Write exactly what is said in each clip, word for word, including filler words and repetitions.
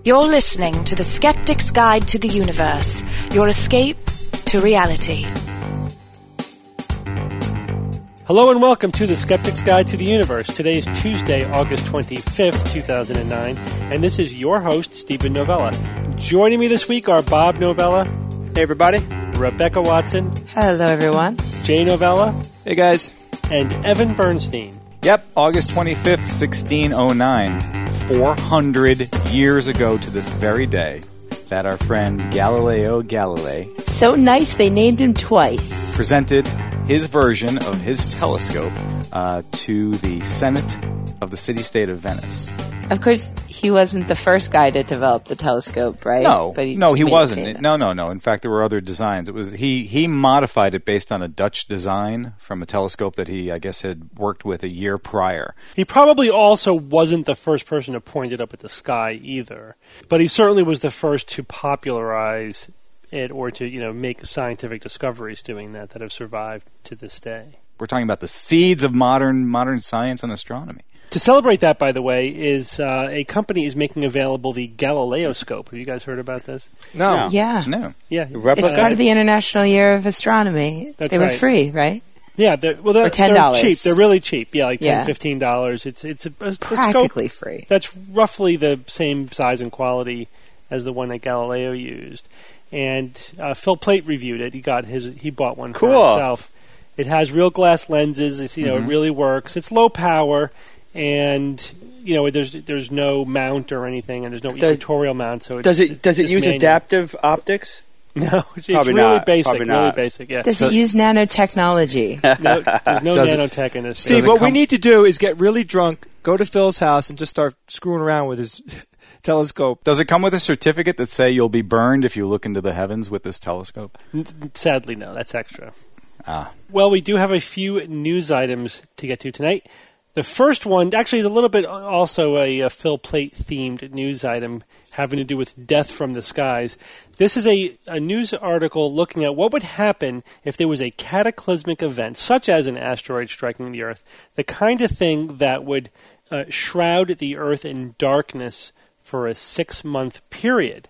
You're listening to The Skeptic's Guide to the Universe, your escape to reality. Hello and welcome to The Skeptic's Guide to the Universe. Today is Tuesday, August twenty-fifth, two thousand nine, and this is your host, Stephen Novella. Joining me this week are Bob Novella. Hey, everybody. Rebecca Watson. Hello, everyone. Jay Novella. Hey, guys. And Evan Bernstein. Yep, August twenty-fifth, sixteen oh nine, four hundred years ago to this very day, that our friend Galileo Galilei... So nice they named him twice. ...presented his version of his telescope uh, to the Senate of the city-state of Venice. Of course, he wasn't the first guy to develop the telescope, right? No, but he, no, he made wasn't. It no, no, no. In fact, there were other designs. It was he, he modified it based on a Dutch design from a telescope that he, I guess, had worked with a year prior. He probably also wasn't the first person to point it up at the sky either, but he certainly was the first to popularize it or to, you know, make scientific discoveries doing that that have survived to this day. We're talking about the seeds of modern modern science and astronomy. To celebrate that, by the way, is uh, a company is making available the Galileoscope. Have you guys heard about this? No. Yeah. No. Yeah. It's part of the International Year of Astronomy. That's they were right. free, right? Yeah. They're, well, they're, or ten dollars. They're cheap. They're really cheap. Yeah, like ten dollars, yeah. fifteen dollars. It's, it's a, a, a practically scope free. That's roughly the same size and quality as the one that Galileo used. And uh, Phil Plait reviewed it. He got his. He bought one cool. for himself. It has real glass lenses. It's, you know, mm-hmm. it really works. It's low power. And you know, there's there's no mount or anything, and there's no does, equatorial mount. So it's, does it does it use manual. adaptive optics? No, it's, it's Probably really not. basic. Probably really not. basic. Yeah. Does so, it use nanotechnology? No, there's no Does it- nanotech in this. Steve, it what we come- need to do is get really drunk, go to Phil's house, and just start screwing around with his telescope. Does it come with a certificate that say you'll be burned if you look into the heavens with this telescope? N- Sadly, no. That's extra. Ah. Well, we do have a few news items to get to tonight. The first one, actually, is a little bit also a, a Phil Plait-themed news item having to do with death from the skies. This is a, a news article looking at what would happen if there was a cataclysmic event, such as an asteroid striking the Earth, the kind of thing that would uh, shroud the Earth in darkness for a six-month period.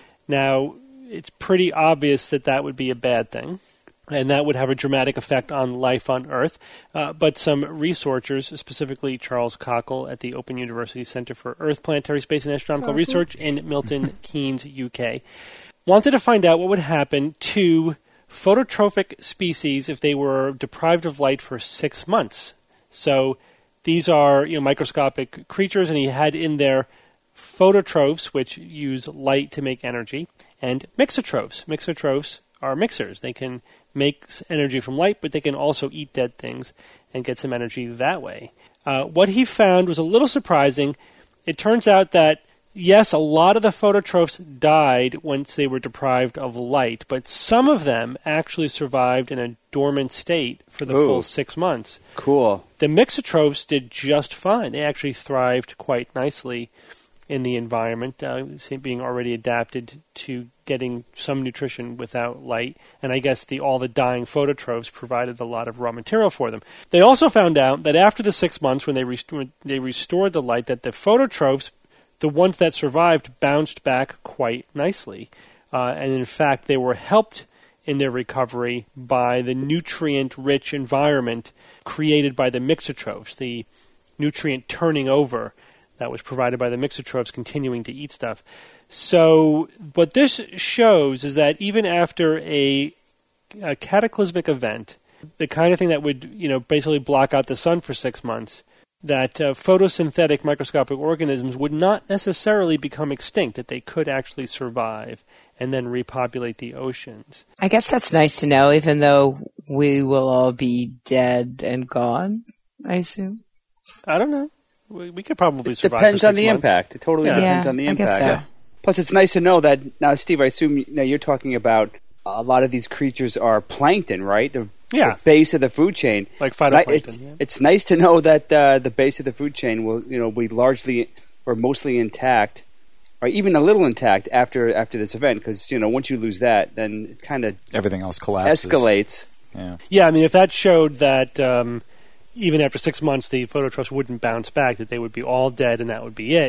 Now, it's pretty obvious that that would be a bad thing, and that would have a dramatic effect on life on Earth. Uh, but some researchers, specifically Charles Cockle at the Open University Center for Earth, Planetary Space and Astronomical Cockle. Research in Milton Keynes, U K, wanted to find out what would happen to phototrophic species if they were deprived of light for six months. So these are, you know, microscopic creatures, and he had in there phototrophs, which use light to make energy, and mixotrophs. Mixotrophs are mixers. They can make energy from light, but they can also eat dead things and get some energy that way. Uh, what he found was a little surprising. It turns out that, yes, a lot of the phototrophs died once they were deprived of light, but some of them actually survived in a dormant state for the Ooh. full six months. Cool. The mixotrophs did just fine. They actually thrived quite nicely in the environment, uh, being already adapted to getting some nutrition without light. And I guess the all the dying phototrophs provided a lot of raw material for them. They also found out that after the six months when they, rest- when they restored the light, that the phototrophs, the ones that survived, bounced back quite nicely. Uh, and in fact, they were helped in their recovery by the nutrient-rich environment created by the mixotrophs, the nutrient turning over that was provided by the mixotrophs continuing to eat stuff. So what this shows is that even after a, a cataclysmic event, the kind of thing that would, you know, basically block out the sun for six months, that uh, photosynthetic microscopic organisms would not necessarily become extinct, that they could actually survive and then repopulate the oceans. I guess that's nice to know, even though we will all be dead and gone, I assume. I don't know. We, we could probably It survive depends for six on the months. impact. It totally Yeah. depends Yeah, on the I guess impact. so. Plus, it's nice to know that now, Steve. I assume now you're talking about a lot of these creatures are plankton, right? The, Yeah. the base of the food chain. Like It's ni- phytoplankton, It's, yeah. it's nice to know that uh, the base of the food chain will, you know, be largely or mostly intact, or even a little intact after after this event. Because you know, once you lose that, then it kind of Everything else collapses. escalates. Yeah. Yeah, I mean, if that showed that um, even after six months the phototrophs wouldn't bounce back, that they would be all dead and that would be it,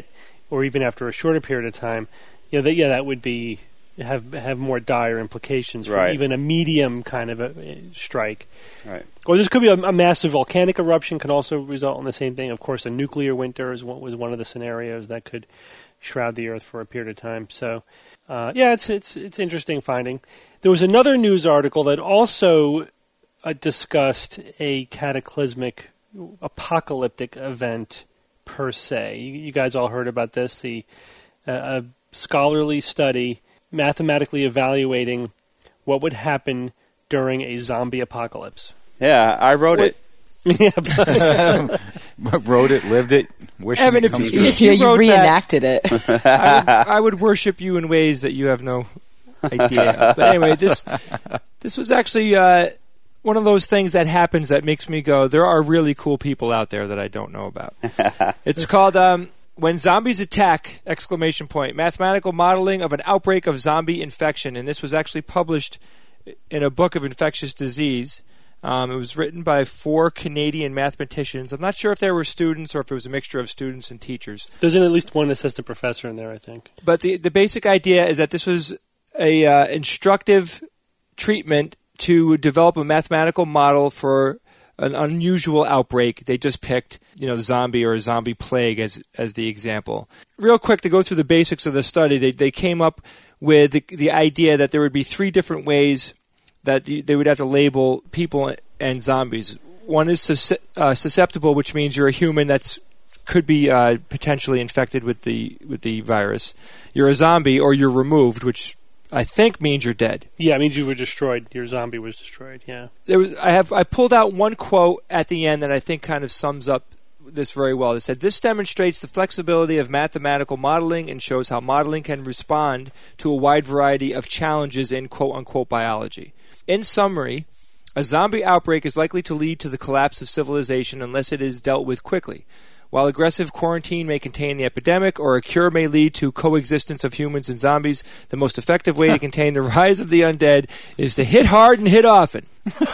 or even after a shorter period of time, you know, that yeah, that would be have have more dire implications for Right. even a medium kind of a uh, strike. Right. Or this could be a, a massive volcanic eruption, can also result in the same thing. Of course, a nuclear winter is what was one of the scenarios that could shroud the Earth for a period of time. So, uh, yeah, it's it's it's interesting finding. There was another news article that also uh, discussed a cataclysmic, apocalyptic event per se. You, you guys all heard about this? The uh, a scholarly study mathematically evaluating what would happen during a zombie apocalypse. Yeah, I wrote Wait. it. Yeah, Wrote it, lived it, wished Evan, it if comes you- true. if Yeah, you wrote that- reenacted it. I would, I would worship you in ways that you have no idea of. But anyway, this this was actually uh, one of those things that happens that makes me go, there are really cool people out there that I don't know about. It's called um, When Zombies Attack, exclamation point, mathematical modeling of an outbreak of zombie infection. And this was actually published in a book of infectious disease. Um, it was written by four Canadian mathematicians. I'm not sure if they were students or if it was a mixture of students and teachers. there's at least one assistant professor in there, I think. But the the basic idea is that this was a uh, instructive treatment to develop a mathematical model for an unusual outbreak. They just picked, you know, the zombie or a zombie plague as as the example. Real quick to go through the basics of the study, they they came up with the, the idea that there would be three different ways that you, they would have to label people and zombies. One is sus- uh, susceptible, which means you're a human that's could be uh, potentially infected with the with the virus. You're a zombie, or you're removed, which I think means you're dead. Yeah, it means you were destroyed. Your zombie was destroyed, yeah. There was I have I pulled out one quote at the end that I think kind of sums up this very well. It said, "This demonstrates the flexibility of mathematical modeling and shows how modeling can respond to a wide variety of challenges in quote-unquote biology. In summary, a zombie outbreak is likely to lead to the collapse of civilization unless it is dealt with quickly. While aggressive quarantine may contain the epidemic, or a cure may lead to coexistence of humans and zombies, the most effective way to contain the rise of the undead is to hit hard and hit often."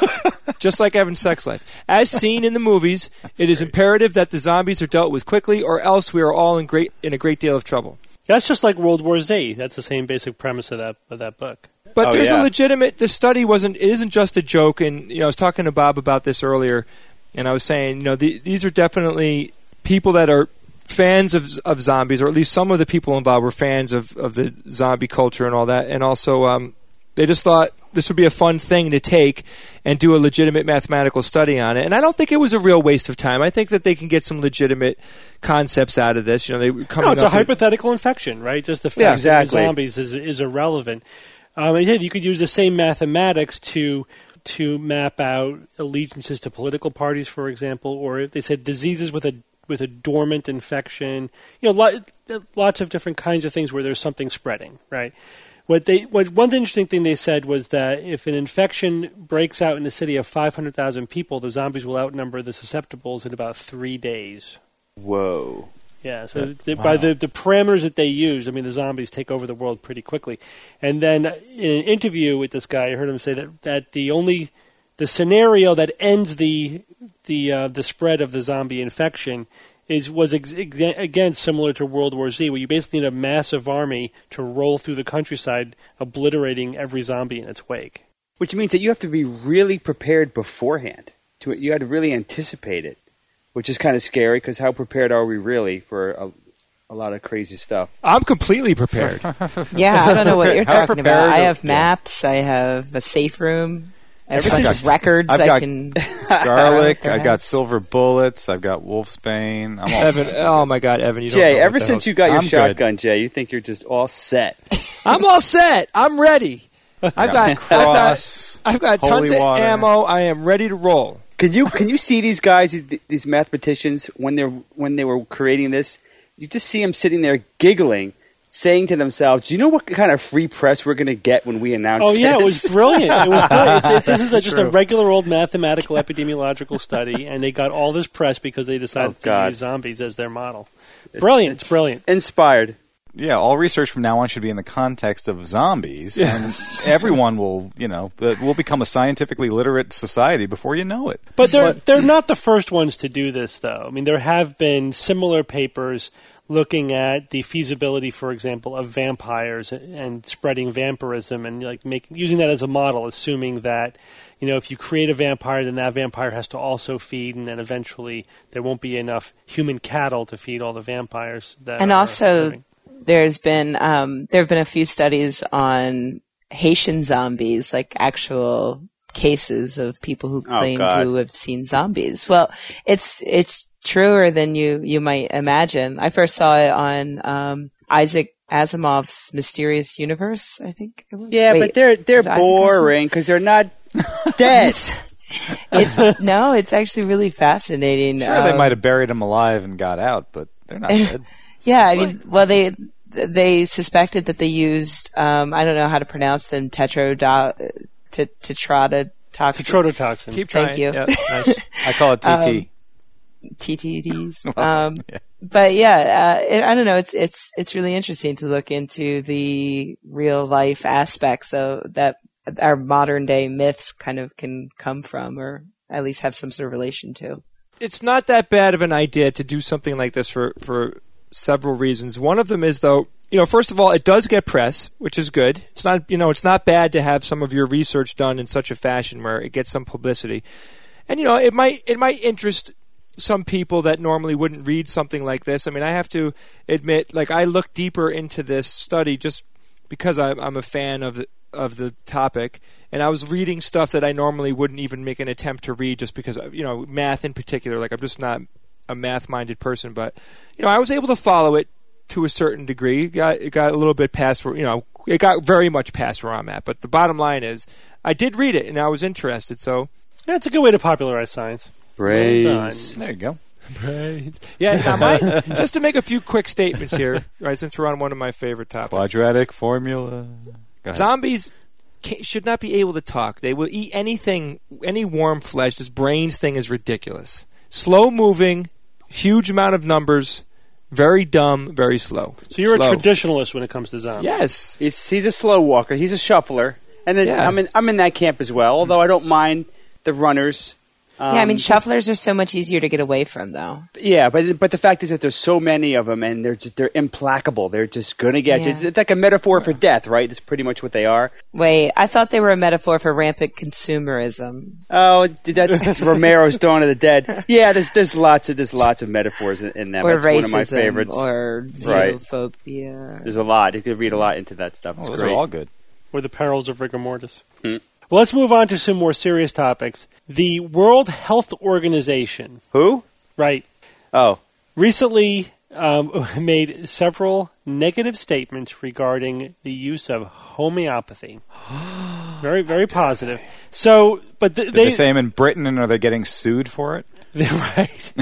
Just like Evan's sex life. As seen in the movies, it is imperative that the zombies are dealt with quickly, or else we are all in great in a great deal of trouble. That's just like World War Z. That's the same basic premise of that of that book. But Oh, there's yeah. a legitimate. The study wasn't. It isn't just a joke. And you know, I was talking to Bob about this earlier, and I was saying, you know, the, these are definitely people that are fans of of zombies, or at least some of the people involved were fans of, of the zombie culture and all that. And also, um, they just thought this would be a fun thing to take and do a legitimate mathematical study on it. And I don't think it was a real waste of time. I think that they can get some legitimate concepts out of this. You know, they were coming No, it's up a with- hypothetical infection, right? Just the fact Yeah, that exactly. the zombies is, is irrelevant. Um, and yeah, you could use the same mathematics to to map out allegiances to political parties, for example, or if they said diseases with a with a dormant infection. You know, lot, lots of different kinds of things where there's something spreading, right? What they what one interesting thing they said was that if an infection breaks out in a city of five hundred thousand people, the zombies will outnumber the susceptibles in about three days. Whoa. Yeah, so Yeah. the, Wow. by the, the parameters that they use, I mean, the zombies take over the world pretty quickly. And then in an interview with this guy, I heard him say that, that the only the scenario that ends the the uh, the spread of the zombie infection is was ex- ex- again similar to World War Z, where you basically need a massive army to roll through the countryside, obliterating every zombie in its wake. Which means that you have to be really prepared beforehand. To you had to really anticipate it, which is kind of scary because how prepared are we really for a, a lot of crazy stuff? I'm completely prepared. Yeah, I don't know what you're How talking prepared about. I are- have yeah. maps. I have a safe room. I have a Everything. bunch of records. I've I got- can. Garlic, I've got Perhaps. silver bullets, I've got wolfsbane. I'm all Evan, oh my God, Evan, you don't Jay, know what ever the since hell's- you got your I'm good. shotgun, Jay, you think you're just all set. I'm all set. I'm ready. I've got, I've got, cross, I've got holy tons of water. ammo. I am ready to roll. Can you can you see these guys, these these mathematicians, when they're when they were creating this? You just see them sitting there giggling, saying to themselves, "Do you know what kind of free press we're going to get when we announce Oh this?" yeah, it was brilliant. It was brilliant. It's, it, this is a, just a true. regular old mathematical epidemiological study, and they got all this press because they decided Oh, to God. use zombies as their model. Brilliant. It's brilliant. Inspired. Yeah, all research from now on should be in the context of zombies, and everyone will, you know, uh, will become a scientifically literate society before you know it. But they're they're not the first ones to do this, though. I mean, there have been similar papers looking at the feasibility, for example, of vampires and spreading vampirism, and like make, using that as a model, assuming that, you know, if you create a vampire, then that vampire has to also feed, and then eventually there won't be enough human cattle to feed all the vampires. That and are also, living. there's been um, there have been a few studies on Haitian zombies, like actual cases of people who claim God. to have seen zombies. Well, it's it's truer than you you might imagine. I first saw it on um, Isaac Asimov's Mysterious Universe, I think it was. Yeah, Wait, but they're they're is it Isaac boring because they're not dead. It's no, it's actually really fascinating. Sure, Um, they might have buried him alive and got out, but they're not dead. Yeah, I mean, well, they they suspected that they used um, I don't know how to pronounce them tetrodo t- tetrodotoxin. Tetrodotoxin. Keep trying. Thank you. Yep, nice. I call it T T. T T Ds. Well, Um, yeah. But yeah, uh, it, I don't know. It's it's it's really interesting to look into the real life aspects of that our modern day myths kind of can come from, or at least have some sort of relation to. It's not that bad of an idea to do something like this for, for several reasons. One of them is, though, you know, first of all, it does get press, which is good. It's not, you know, it's not bad to have some of your research done in such a fashion where it gets some publicity. And, you know, it might it might interest some people that normally wouldn't read something like this. I mean, I have to admit, like, I looked deeper into this study just because I'm, I'm a fan of the, of the topic, and I was reading stuff that I normally wouldn't even make an attempt to read just because, you know, math in particular. Like, I'm just not a math-minded person, but, you know, I was able to follow it to a certain degree. It got, it got a little bit past where, you know, it got very much past where I'm at. But the bottom line is, I did read it, and I was interested, so... Yeah, it's a good way to popularize science. Brains. There you go. Right. Yeah, now my, just to make a few quick statements here, right, since we're on one of my favorite topics. Quadratic formula. Go ahead. Zombies ca- should not be able to talk. They will eat anything, any warm flesh. This brains thing is ridiculous. Slow-moving, huge amount of numbers, very dumb, very slow. So you're Slow. a traditionalist when it comes to zombies. Yes. He's he's a slow walker. He's a shuffler, and then Yeah. I'm in I'm in that camp as well. Although I don't mind the runners. Um, Yeah, I mean, shufflers are so much easier to get away from, though. Yeah, but but the fact is that there's so many of them, and they're just, they're implacable. They're just gonna get Yeah. you. It's, it's like a metaphor for death, right? It's pretty much what they are. Wait, I thought they were a metaphor for rampant consumerism. Oh, that's Romero's Dawn of the Dead. Yeah, there's there's lots of there's lots of metaphors in, in them. Or That's racism, one of my favorites. or Right. xenophobia. There's a lot. You could read a lot into that stuff. It's Oh, those great. are all good. Or the perils of rigor mortis. Hmm. Well, let's move on to some more serious topics. The World Health Organization, Who? right, Oh, recently um, made several negative statements regarding the use of homeopathy. Very, very positive. So, but th- Did they, they say them in Britain, and are they getting sued for it? right.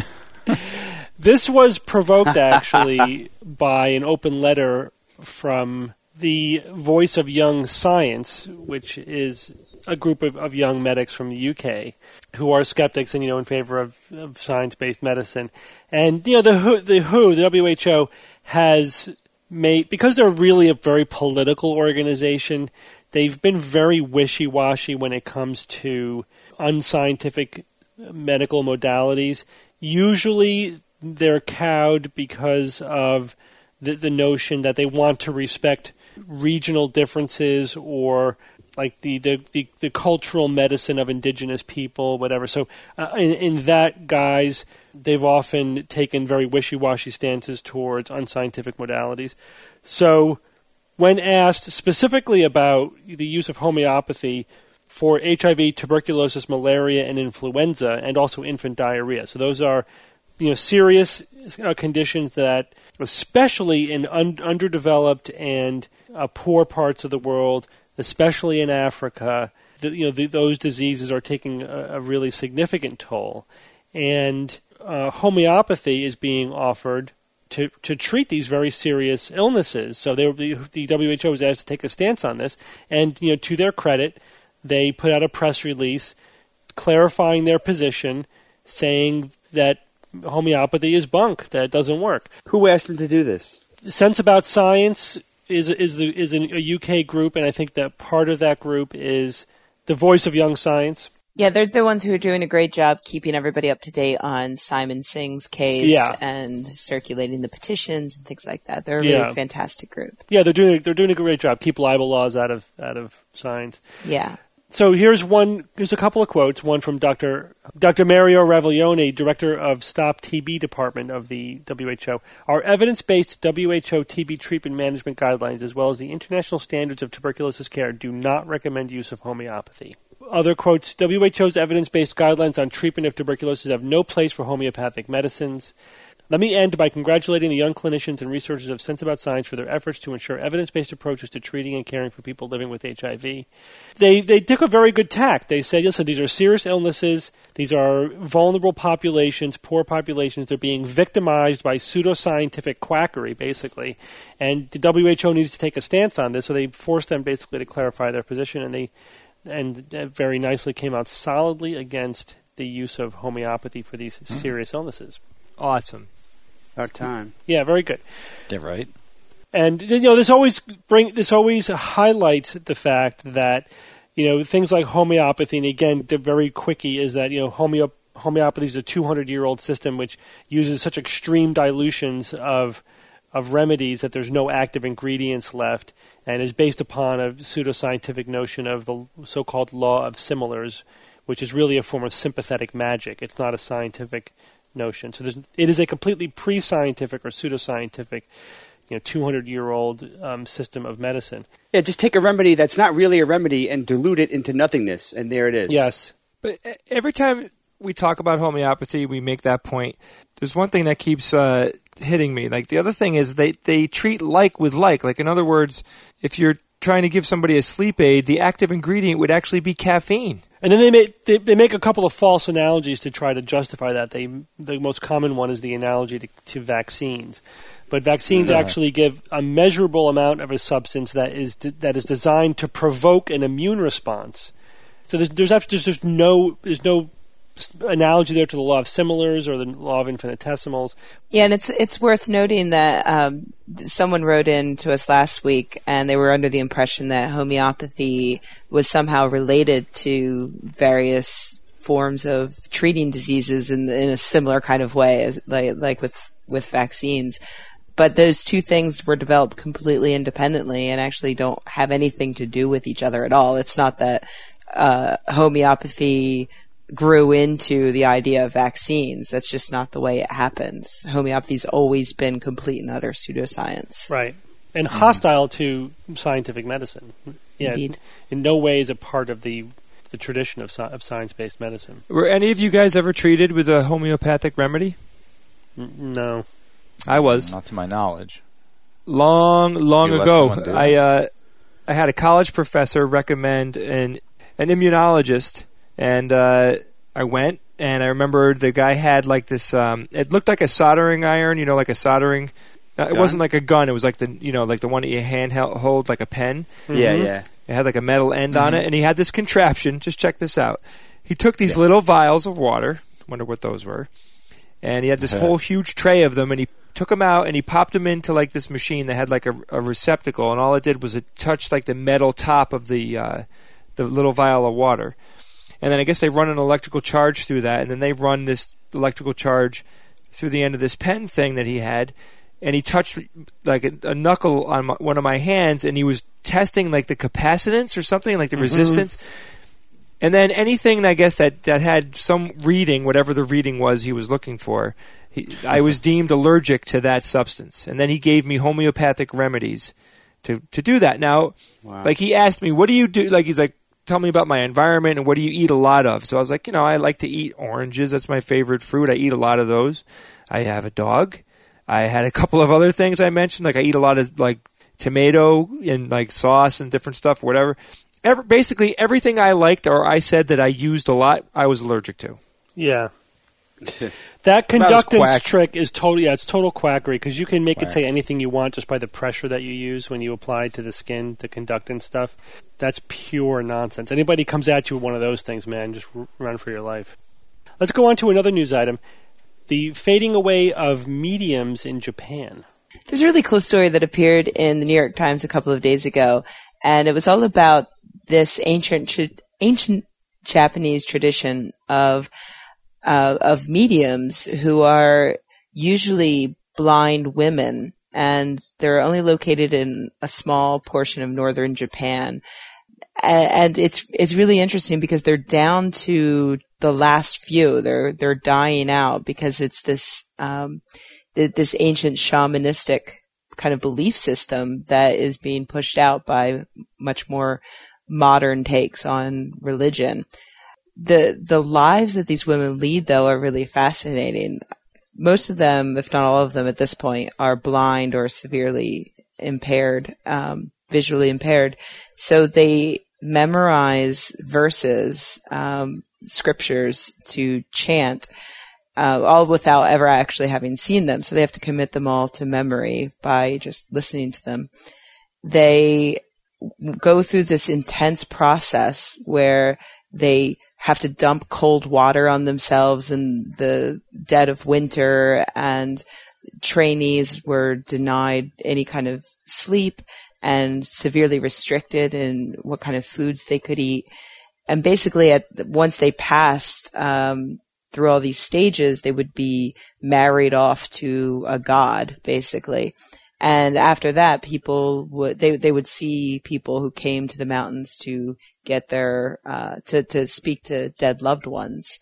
This was provoked actually by an open letter from the Voice of Young Science, which is a group of, of young medics from the U K who are skeptics and, you know, in favor of, of science-based medicine. And, you know, the W H O, the W H O, the W H O has made, because they're really a very political organization, they've been very wishy-washy when it comes to unscientific medical modalities. Usually they're cowed because of the, the notion that they want to respect regional differences or like the, the, the, the cultural medicine of indigenous people, whatever. So uh, in, in that guise, they've often taken very wishy-washy stances towards unscientific modalities. So when asked specifically about the use of homeopathy for H I V, tuberculosis, malaria, and influenza, and also infant diarrhea. So those are, you know, serious uh, conditions that, especially in un- underdeveloped and uh, poor parts of the world, especially in Africa, the, you know, the, those diseases are taking a, a really significant toll. And uh, homeopathy is being offered to, to treat these very serious illnesses. So they, the, the W H O was asked to take a stance on this. And, you know, to their credit, they put out a press release clarifying their position, saying that homeopathy is bunk, that it doesn't work. who asked them to do this? Sense About Science is is the, is a U K group, and I think that part of that group is the Voice of Young Science. Yeah, they're the ones who are doing a great job keeping everybody up to date on Simon Singh's case Yeah. and circulating the petitions and things like that. They're a Yeah. really fantastic group. Yeah, they're doing they're doing a great job. Keep libel laws out of out of signs. Yeah. So here's one. Here's a couple of quotes. One from Doctor Doctor Mario Raviglione, director of Stop T B Department of the W H O. Our evidence-based W H O T B treatment management guidelines, as well as the international standards of tuberculosis care, do not recommend use of homeopathy. Other quotes, W H O's evidence-based guidelines on treatment of tuberculosis have no place for homeopathic medicines. Let me end by congratulating the young clinicians and researchers of Sense About Science for their efforts to ensure evidence-based approaches to treating and caring for people living with H I V. They they took a very good tack. They said, listen, these are serious illnesses. These are vulnerable populations, poor populations. They're being victimized by pseudoscientific quackery, basically. And the W H O needs to take a stance on this, so they forced them basically to clarify their position, and they and very nicely came out solidly against the use of homeopathy for these serious illnesses. Awesome. About time. Yeah, very good. Yeah, right. And you know, this always bring this always highlights the fact that you know things like homeopathy, and again, the very quickie is that you know homeo- homeopathy is a two hundred year old system which uses such extreme dilutions of of remedies that there's no active ingredients left, and is based upon a pseudoscientific notion of the so-called law of similars, which is really a form of sympathetic magic. It's not a scientific notion. So there's, it is a completely pre-scientific or pseudoscientific, you know, two hundred year old um, system of medicine. Yeah, just take a remedy that's not really a remedy and dilute it into nothingness, and there it is. Yes. But every time we talk about homeopathy, we make that point. There's one thing that keeps uh, hitting me. Like the other thing is they, they treat like with like. Like in other words, if you're trying to give somebody a sleep aid, the active ingredient would actually be caffeine. And then they make they, they make a couple of false analogies to try to justify that. They the most common one is the analogy to, to vaccines, but vaccines Yeah. actually give a measurable amount of a substance that is de- that is designed to provoke an immune response. So there's there's actually there's, there's no there's no analogy there to the law of similars or the law of infinitesimals. Yeah, and it's it's worth noting that um, someone wrote in to us last week, and they were under the impression that homeopathy was somehow related to various forms of treating diseases in, in a similar kind of way, as like like with with vaccines. But those two things were developed completely independently and actually don't have anything to do with each other at all. It's not that uh, homeopathy grew into the idea of vaccines. That's just not the way it happens. Homeopathy's always been complete and utter pseudoscience. Right. And hostile to scientific medicine. Yeah, Indeed. in no way is it part of the the tradition of, sci- of science-based medicine. Were any of you guys ever treated with a homeopathic remedy? N- no. I was. Not to my knowledge. Long, long You let ago, someone do I it? uh, I had a college professor recommend an an immunologist, and uh, I went, and I remember the guy had like this. Um, it looked like a soldering iron, you know, like a soldering. Uh, it Gun? wasn't like a gun. It was like the you know like the one that you hand held, hold like a pen. Yeah, Mhm. yeah. It had like a metal end on Mm-hmm. it, and he had this contraption. Just check this out. He took these little vials of water. Wonder what those were. And he had this Yeah. whole huge tray of them, and he took them out and he popped them into like this machine that had like a, a receptacle, and all it did was it touched like the metal top of the uh, the little vial of water. And then I guess they run an electrical charge through that, and then they run this electrical charge through the end of this pen thing that he had. And he touched like a, a knuckle on my, one of my hands, and he was testing like the capacitance or something, like the Mhm. resistance. And then anything, I guess, that, that had some reading, whatever the reading was he was looking for, he, I was deemed allergic to that substance. And then he gave me homeopathic remedies to, to do that. Now, Wow. like he asked me, what do you do? Like he's like, tell me about my environment and what do you eat a lot of? So I was like, you know, I like to eat oranges. That's my favorite fruit. I eat a lot of those. I have a dog. I had a couple of other things I mentioned, like I eat a lot of like tomato and like sauce and different stuff, whatever. Every, basically, everything I liked or I said that I used a lot, I was allergic to. Yeah. That quack. conductance trick is total. Yeah, it's total quackery because you can make Quack. it say anything you want just by the pressure that you use when you apply to the skin, the conductance stuff. That's pure nonsense. Anybody comes at you with one of those things, man, just r- run for your life. Let's go on to another news item: the fading away of mediums in Japan. There's a really cool story that appeared in the New York Times a couple of days ago, and it was all about this ancient, tra- ancient, Japanese tradition of uh, of mediums who are usually blind women, and they're only located in a small portion of northern Japan. And it's it's really interesting because they're down to the last few. They're they're dying out because it's this um, this ancient shamanistic kind of belief system that is being pushed out by much more modern takes on religion. The the lives that these women lead, though, are really fascinating. Most of them, if not all of them at this point, are blind or severely impaired, um, visually impaired. So they memorize verses, um, scriptures to chant, uh, all without ever actually having seen them. So they have to commit them all to memory by just listening to them. They go through this intense process where they have to dump cold water on themselves in the dead of winter, and trainees were denied any kind of sleep and severely restricted in what kind of foods they could eat. And basically, at once they passed um, through all these stages, they would be married off to a god, basically. And after that, people would they they would see people who came to the mountains to get their uh, to to speak to dead loved ones.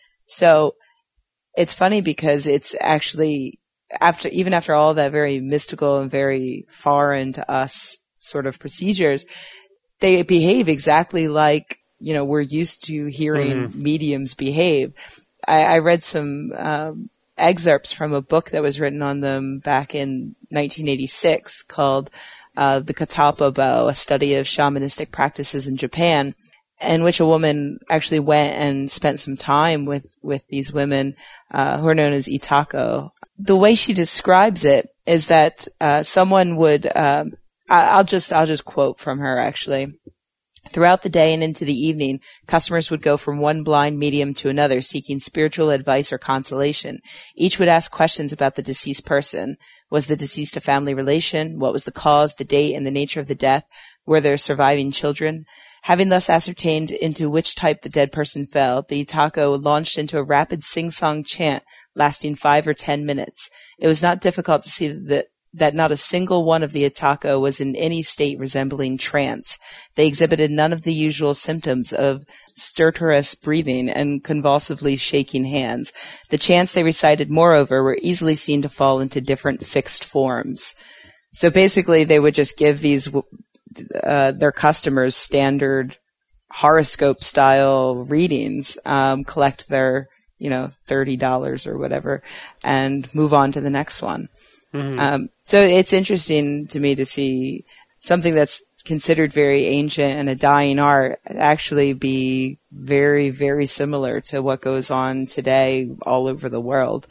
So it's funny because it's actually after even after all that very mystical and very foreign to us sort of procedures, they behave exactly like, you know, we're used to hearing mm-hmm. mediums behave. I, I read some um, excerpts from a book that was written on them back in nineteen eighty-six called uh, The Katapobo, a study of shamanistic practices in Japan, in which a woman actually went and spent some time with, with these women uh, who are known as Itako. The way she describes it is that uh, someone would, um, I, I'll just I'll just quote from her actually. Throughout the day and into the evening, customers would go from one blind medium to another seeking spiritual advice or consolation. Each would ask questions about the deceased person. Was the deceased a family relation? What was the cause, the date, and the nature of the death? Were there surviving children? Having thus ascertained into which type the dead person fell, the Itako launched into a rapid sing-song chant lasting five or ten minutes. It was not difficult to see that that not a single one of the Itako was in any state resembling trance. They exhibited none of the usual symptoms of stertorous breathing and convulsively shaking hands. The chants they recited, moreover, were easily seen to fall into different fixed forms. So basically, they would just give these uh, their customers standard horoscope-style readings, um, collect their, you know, thirty dollars or whatever, and move on to the next one. Mm-hmm. Um, so it's interesting to me to see something that's considered very ancient and a dying art actually be very, very similar to what goes on today all over the world.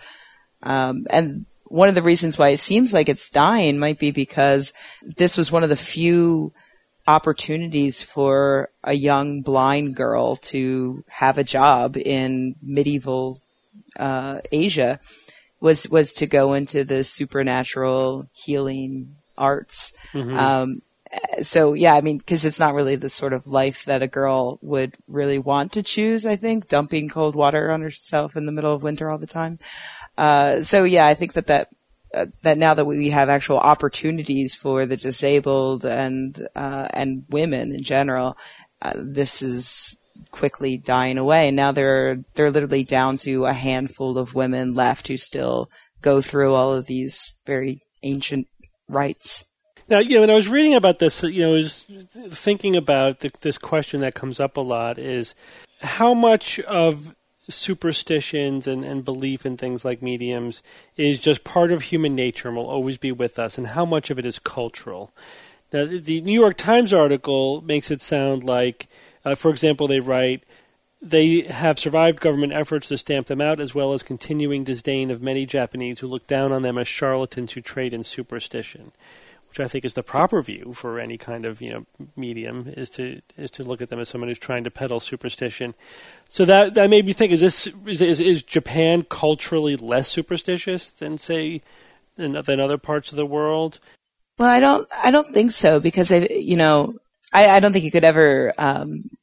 Um, and one of the reasons why it seems like it's dying might be because this was one of the few opportunities for a young blind girl to have a job in medieval uh, Asia. was was to go into the supernatural healing arts. Mm-hmm. Um, so, yeah, I mean, because it's not really the sort of life that a girl would really want to choose, I think, dumping cold water on herself in the middle of winter all the time. Uh, so, yeah, I think that that, uh, that now that we have actual opportunities for the disabled and uh, and women in general, uh, this is quickly dying away. And now they're they're literally down to a handful of women left who still go through all of these very ancient rites. Now, you know, when I was reading about this, you know, I was thinking about the, this question that comes up a lot is how much of superstitions and, and belief in things like mediums is just part of human nature and will always be with us, and how much of it is cultural. Now, the New York Times article makes it sound like, Uh, for example, they write, they have survived government efforts to stamp them out, as well as continuing disdain of many Japanese who look down on them as charlatans who trade in superstition, which I think is the proper view for any kind of, you know, medium, is to is to look at them as someone who's trying to peddle superstition. So that that made me think: is this is is, is Japan culturally less superstitious than, say, than, than other parts of the world? Well, I don't I don't think so, because I you know. I, I don't think you could ever um,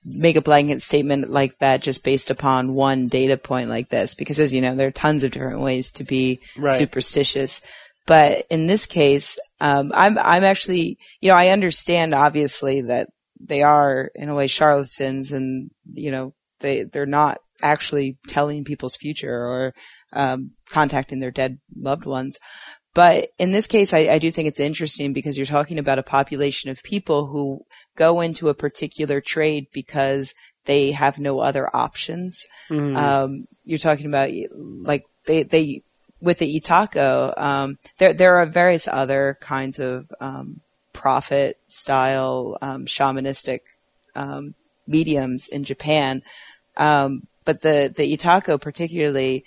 make a blanket statement like that just based upon one data point like this, because as you know, there are tons of different ways to be Right. superstitious. But in this case, um, I'm, I'm actually, you know, I understand obviously that they are in a way charlatans and, you know, they, they're not actually telling people's future or, um, contacting their dead loved ones. But in this case, I, I do think it's interesting because you're talking about a population of people who go into a particular trade because they have no other options. Mhm. Um, you're talking about like they, they, with the Itako, um, there, there are various other kinds of, um, prophet style, um, shamanistic, um, mediums in Japan. Um, but the, the Itako particularly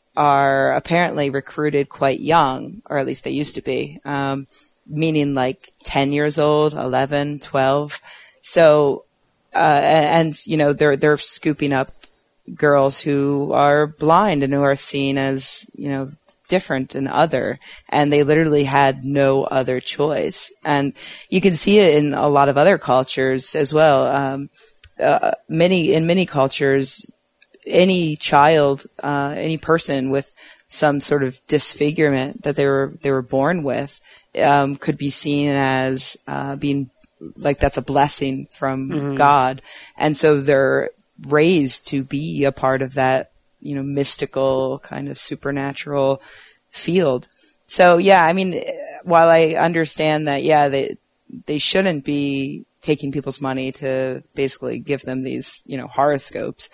are apparently recruited quite young, or at least they used to be, um, meaning like ten years old, eleven, twelve. So, uh, and, you know, they're, they're scooping up girls who are blind and who are seen as, you know, different and other, and they literally had no other choice. And you can see it in a lot of other cultures as well. Um, uh, many, in many cultures, any child, uh, any person with some sort of disfigurement that they were, they were born with, um, could be seen as, uh, being like that's a blessing from Mhm. God. And so they're raised to be a part of that, you know, mystical kind of supernatural field. So yeah, I mean, while I understand that, yeah, they, they shouldn't be taking people's money to basically give them these, you know, horoscopes,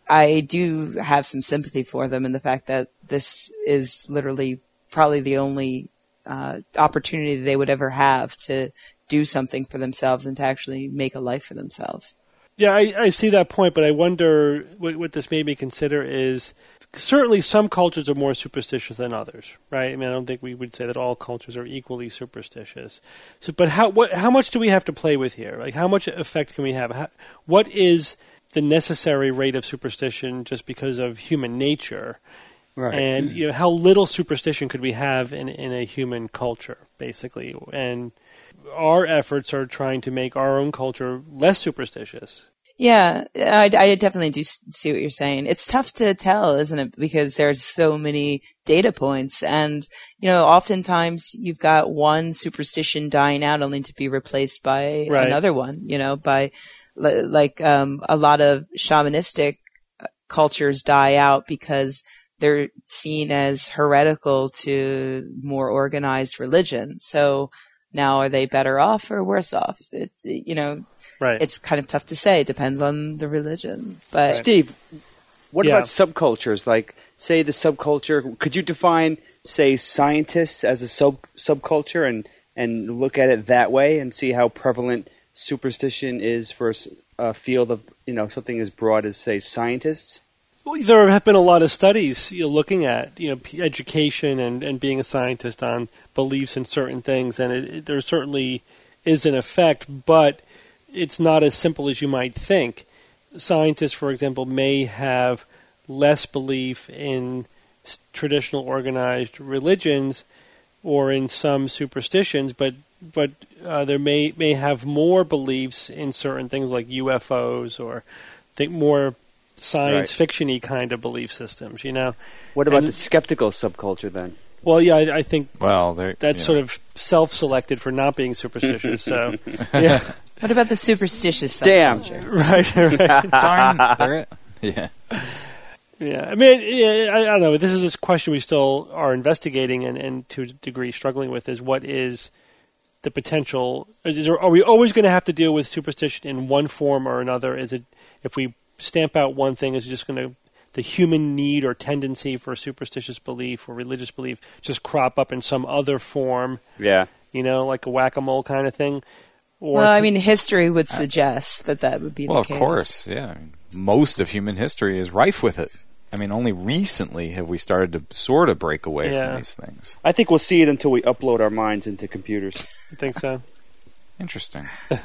I do have some sympathy for them in the fact that this is literally probably the only uh, opportunity they would ever have to do something for themselves and to actually make a life for themselves. Yeah, I, I see that point, but I wonder what, what this made me consider is certainly some cultures are more superstitious than others, right? I mean, I don't think we would say that all cultures are equally superstitious. So, but how what how much do we have to play with here? Like, how much effect can we have? How, what is the necessary rate of superstition just because of human nature? Right. And you know, how little superstition could we have in in a human culture, basically? And our efforts are trying to make our own culture less superstitious. Yeah, I, I definitely do see what you're saying. It's tough to tell, isn't it? Because there's so many data points, and you know, oftentimes you've got one superstition dying out only to be replaced by Right. another one. You know, by like um, a lot of shamanistic cultures die out because they're seen as heretical to more organized religion. So now, are they better off or worse off? It's, you know, Right. it's kind of tough to say. It depends on the religion. But Steve, what Yeah. about subcultures? Like, say the subculture. Could you define, say, scientists as a sub subculture and and look at it that way and see how prevalent superstition is for a s- a field of, you know, something as broad as, say, scientists? Well, there have been a lot of studies, you know, looking at, you know, p- education and, and being a scientist on beliefs in certain things, and it, it, there certainly is an effect, but it's not as simple as you might think. Scientists, for example, may have less belief in s- traditional organized religions or in some superstitions, but but uh, there may may have more beliefs in certain things like U F Os or think more science Right. fiction-y kind of belief systems, you know. What about And- the skeptical subculture then? Well, yeah, I, I think Well, there, that's yeah. sort of self-selected for not being superstitious. So, yeah, what about the superstitious Damn. subculture? right, right, darn. There it. Yeah. yeah. I mean, yeah, I, I don't know. This is a question we still are investigating and, and to a degree struggling with. Is what is the potential? Is there, are we always going to have to deal with superstition in one form or another? Is it if we stamp out one thing, is it just going to the human need or tendency for superstitious belief or religious belief just crop up in some other form, Yeah. you know, like a whack-a-mole kind of thing? Or Well, I can- mean, history would suggest that that would be Well, the of case. course, yeah. I mean, most of human history is rife with it. I mean, only recently have we started to sort of break away Yeah. from these things. I think we'll see it until we upload our minds into computers. I think so. Interesting.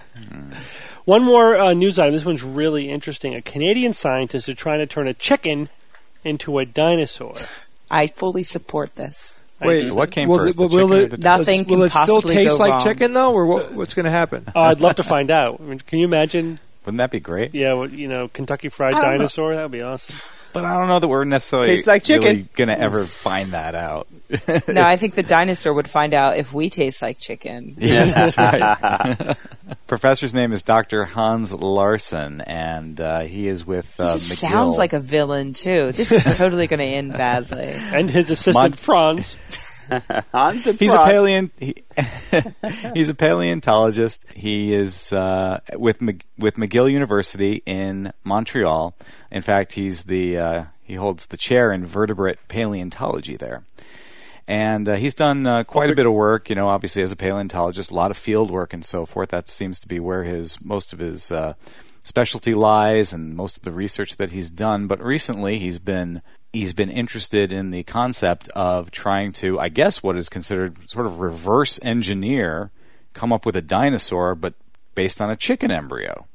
One more uh, news item. This one's really interesting. A Canadian scientist is trying to turn a chicken into a dinosaur. I fully support this. Wait, So what came will first, it- the will chicken or it- the Nothing will can it still possibly taste go like wrong. chicken, though, or what, what's going to happen? Uh, I'd love to find out. I mean, can you imagine Wouldn't that be great? Yeah, well, you know, Kentucky Fried I don't know. Dinosaur, that would be awesome. But I don't know that we're necessarily Tastes like chicken. really going to ever find that out. No, I think the dinosaur would find out if we taste like chicken. Yeah, that's right. Professor's name is Doctor Hans Larson, and uh, he is with uh, He just McGill. sounds like a villain, too. This is totally going to end badly. And his assistant, Mon- Franz. Hans and He's a Franz. paleont. He, he's a paleontologist. He is uh, with Mc, with McGill University in Montreal. In fact, he's the uh, he holds the chair in vertebrate paleontology there, and uh, he's done uh, quite a bit of work. You know, obviously as a paleontologist, a lot of field work and so forth. That seems to be where his most of his uh, specialty lies, and most of the research that he's done. But recently, he's been He's been interested in the concept of trying to, I guess, what is considered sort of reverse engineer, come up with a dinosaur, but based on a chicken embryo.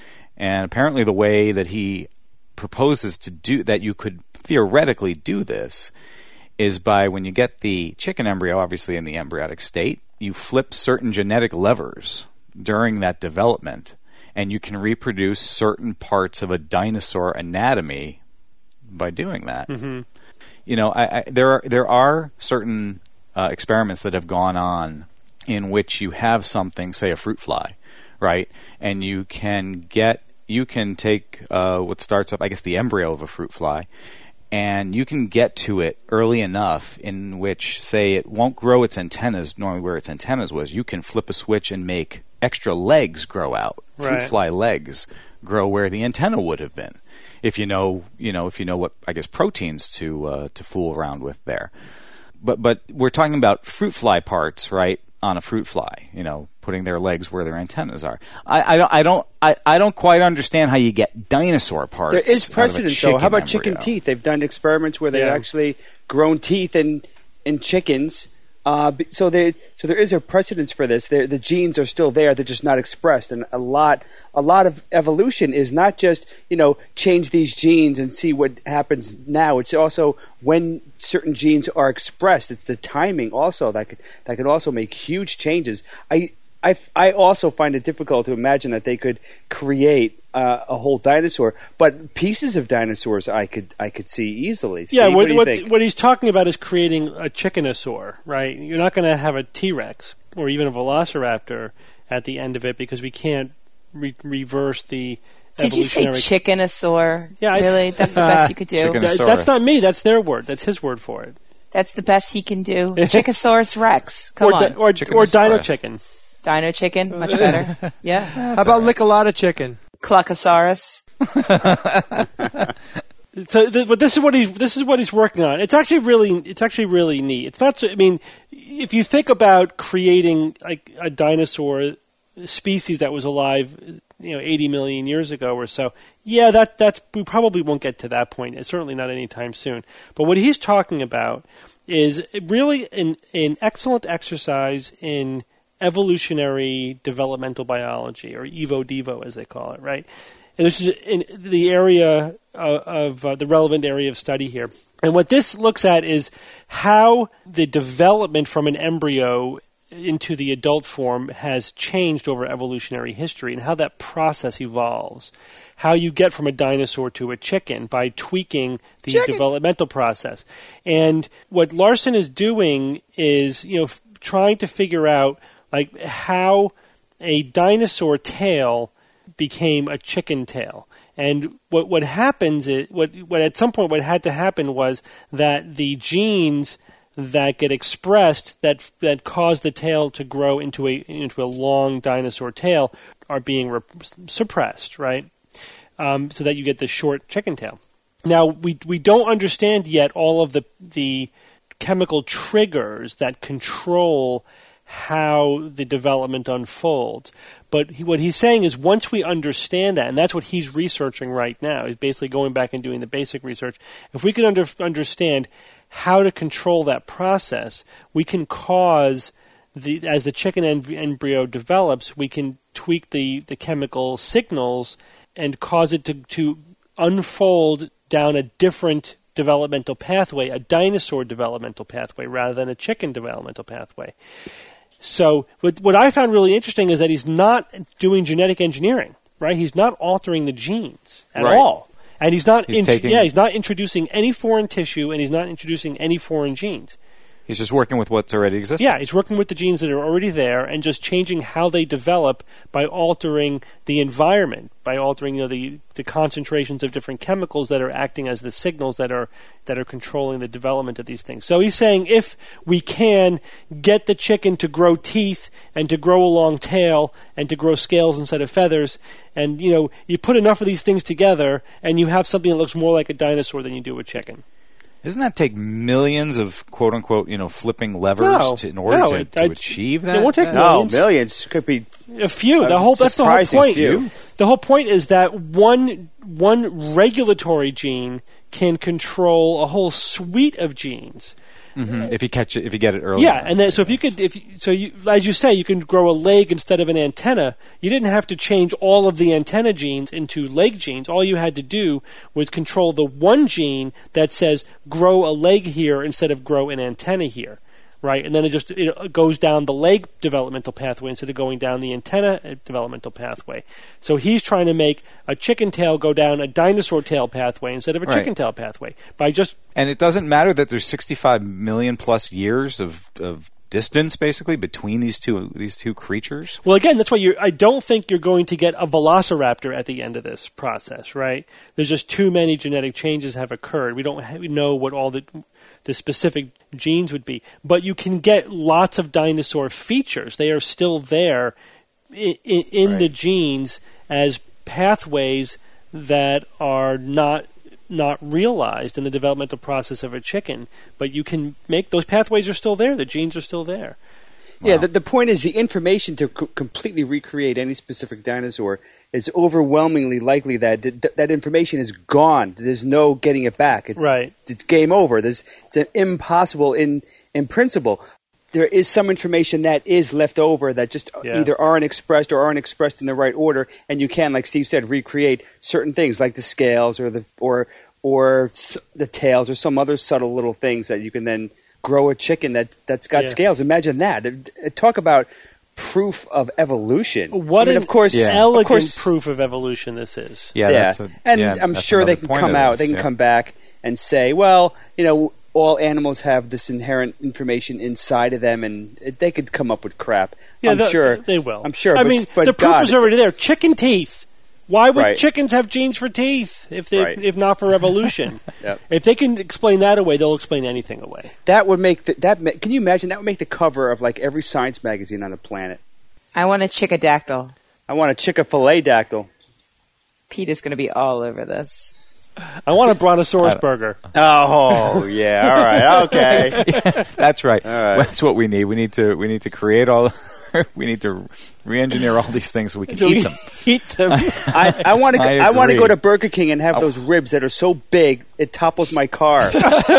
And apparently the way that he proposes to do that, you could theoretically do this, is by when you get the chicken embryo, obviously in the embryonic state, you flip certain genetic levers during that development, and you can reproduce certain parts of a dinosaur anatomy by doing that. Mm-hmm. You know, I, I, there are there are certain uh, experiments that have gone on in which you have something, say a fruit fly, right, and you can get you can take uh, what starts up, I guess, the embryo of a fruit fly, and you can get to it early enough in which, say, it won't grow its antennas normally where its antennas was. You can flip a switch and make extra legs grow out. Right. Fruit fly legs grow where the antenna would have been. If you know, you know, if you know what, I guess, proteins to uh, to fool around with there, but but we're talking about fruit fly parts, right? On a fruit fly, you know, putting their legs where their antennas are. I, I don't, I don't, I, I don't quite understand how you get dinosaur parts. There is out of a precedent, though. chicken How about embryo. chicken teeth? They've done experiments where they've Yeah. actually grown teeth in in chickens. Uh, b- so they, so there is a precedence for this. They're, the genes are still there; they're just not expressed. And a lot, a lot of evolution is not just, you know, change these genes and see what happens now. It's also when certain genes are expressed. It's the timing also that could that could also make huge changes. I. I, I also find it difficult to imagine that they could create uh, a whole dinosaur, but pieces of dinosaurs I could I could see easily. Steve, Yeah, what, what, do you what, think? what he's talking about is creating a chickenosaur, right? You're not going to have a T-Rex or even a velociraptor at the end of it because we can't re- reverse the Did you say evolutionary... chickenosaur? Yeah, I- Really? That's the best you could do? Chicken- Th- that's not me. That's their word. That's his word for it. That's the best he can do? Chickosaurus rex. Come or, on. di- or, or Chickenosaurus. dino chicken. Dino chicken? Much better. Yeah. How about lick a lot of chicken? Cluckosaurus. So, th- but this is what he's this is what he's working on. It's actually really it's actually really neat. It's not. So, I mean, if you think about creating like a dinosaur species that was alive, you know, eighty million years ago or so, yeah, that that's we probably won't get to that point. It's certainly not anytime soon. But what he's talking about is really an an excellent exercise in evolutionary developmental biology, or evo-devo as they call it, right? And this is in the area of, of uh, the relevant area of study here. And what this looks at is how the development from an embryo into the adult form has changed over evolutionary history and how that process evolves. How you get from a dinosaur to a chicken by tweaking the Chicken. developmental process. And what Larson is doing is, you know, f- trying to figure out like how a dinosaur tail became a chicken tail. And what what happens is what what at some point what had to happen was that the genes that get expressed that that cause the tail to grow into a into a long dinosaur tail are being rep- suppressed, right? Um, so that you get the short chicken tail. Now we we don't understand yet all of the the chemical triggers that control how the development unfolds. But he, what he's saying is once we understand that, and that's what he's researching right now, he's basically going back and doing the basic research. If we can under, understand how to control that process, we can cause, the as the chicken em- embryo develops, we can tweak the, the chemical signals and cause it to, to unfold down a different developmental pathway, a dinosaur developmental pathway, rather than a chicken developmental pathway. So what, what I found really interesting is that he's not doing genetic engineering. right? He's not altering the genes at Right. all. And he's not He's int- taking- yeah, he's not introducing any foreign tissue, and he's not introducing any foreign genes. He's just working with what's already existing. Yeah, he's working with the genes that are already there and just changing how they develop by altering the environment, by altering you know, the the concentrations of different chemicals that are acting as the signals that are that are controlling the development of these things. So he's saying if we can get the chicken to grow teeth and to grow a long tail and to grow scales instead of feathers, and you know you put enough of these things together and you have something that looks more like a dinosaur than you do a chicken. Doesn't that take millions of quote unquote, you know, flipping levers No. to, in order No, to, it- to I- achieve it that? won't take That- No, Millions? millions could be. A few. A The whole that's the whole surprising point. few. The whole point is that one one regulatory gene can control a whole suite of genes. Mhm. If you catch it, if you get it early. Yeah, enough, and then so if I you guess. could, if you, so you, as you say, you can grow a leg instead of an antenna. You didn't have to change all of the antenna genes into leg genes. All you had to do was control the one gene that says grow a leg here instead of grow an antenna here, right? And then it just it goes down the leg developmental pathway instead of going down the antenna developmental pathway. So he's trying to make a chicken tail go down a dinosaur tail pathway instead of a Right. chicken tail pathway by just And it doesn't matter that there's sixty-five million plus years of, of distance, basically, between these two these two creatures. Well, again, that's why you're. I don't think you're going to get a velociraptor at the end of this process, right? There's just too many genetic changes have occurred. We don't ha- we know what all the the specific genes would be, but you can get lots of dinosaur features. They are still there in, in, in Right. the genes as pathways that are not not realized in the developmental process of a chicken, but you can make those pathways are still there. The genes are still there. Yeah, Wow. the, the point is the information to co- completely recreate any specific dinosaur is overwhelmingly likely that th- that information is gone. There's no getting it back. It's, Right. It's game over. There's it's an impossible in in principle. There is some information that is left over that just Yeah. either aren't expressed or aren't expressed in the right order, and you can, like Steve said, recreate certain things like the scales or the or or s- the tails or some other subtle little things that you can then grow a chicken that that's got Yeah. scales. Imagine that. It- it- Talk about proof of evolution. What I mean, an of course, Yeah. elegant of course, proof of evolution this is. Yeah, yeah, that's a, and yeah, I'm that's sure they another can point come of out. this, They can yeah. come back and say, well, you know, all animals have this inherent information inside of them, and it, they could come up with crap. Yeah, I'm the- sure they will. I'm sure. I but, mean, but the proof God, is already there. Chicken teeth. Why would Right. chickens have genes for teeth if they, Right. if not for evolution? Yep. If they can explain that away, they'll explain anything away. that would make the, that. ma- Can you imagine? That would make the cover of like every science magazine on the planet. I want a chickadactyl. I want a chick-a-filet dactyl. Pete is going to be all over this. I want a brontosaurus burger. Oh yeah, all right, okay. That's right. All right. That's what we need. We need to we need to create all. we need to re-engineer all these things so we can So eat we them. eat them. I, I want to. I I, want to agree. go to Burger King and have Oh. those ribs that are so big it topples my car.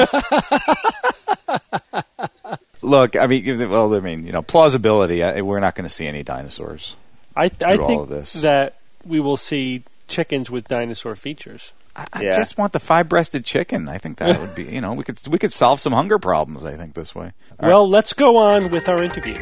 Look, I mean, well, I mean, you know, plausibility. I, we're not going to see any dinosaurs. I, I through all think of this. that we will see chickens with dinosaur features. I, I Yeah. just want the five-breasted chicken. I think that would be, you know, we could we could solve some hunger problems. I think this way. All Well, let's go on with our interview.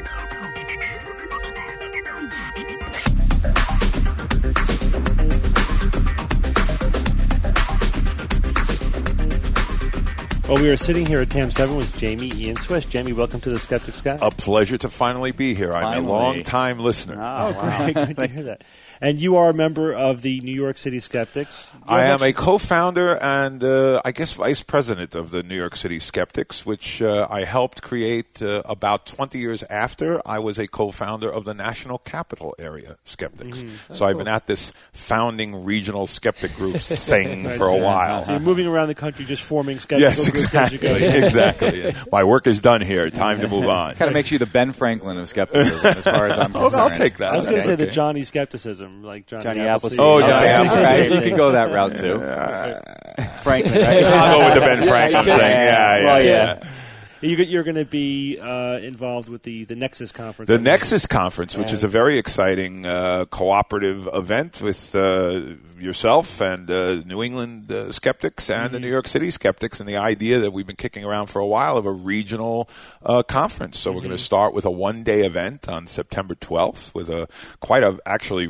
Well, we are sitting here at TAM seven with Jamie Ian Swish. Jamie, welcome to the Skeptic's Guide. A pleasure to finally be here. I'm Finally. a long-time listener. Oh, great. Good to hear that. And you are a member of the New York City Skeptics. I am a You're co-founder and uh, I guess vice president of the New York City Skeptics, which uh, I helped create uh, about twenty years after I was a co-founder of the National Capital Area Skeptics. Mm-hmm. So I've been at this founding regional skeptic groups thing for a So while. you're moving around the country just forming skeptical Yes, groups as you exactly. go. exactly. Yeah. My work is done here. Time to move on. Kind of makes you the Ben Franklin of skepticism, as far as I'm Oh, concerned. I'll take that. I was going to Okay. say the Johnny skepticism, like Johnny, Johnny Appleseed. Appleseed. Oh, Johnny Okay. Appleseed. Right, you could go that route too. Franklin, right? I'll go with the Ben Franklin thing. Yeah, yeah, Well, yeah. yeah. You, you're going to be uh, involved with the, the Nexus conference. The Nexus Conference, which Yeah. is a very exciting uh, cooperative event with uh, yourself and uh, New England uh, skeptics and the New York City skeptics, and the idea that we've been kicking around for a while of a regional uh, conference. So we're going to start with a one-day event on September twelfth with a quite a actually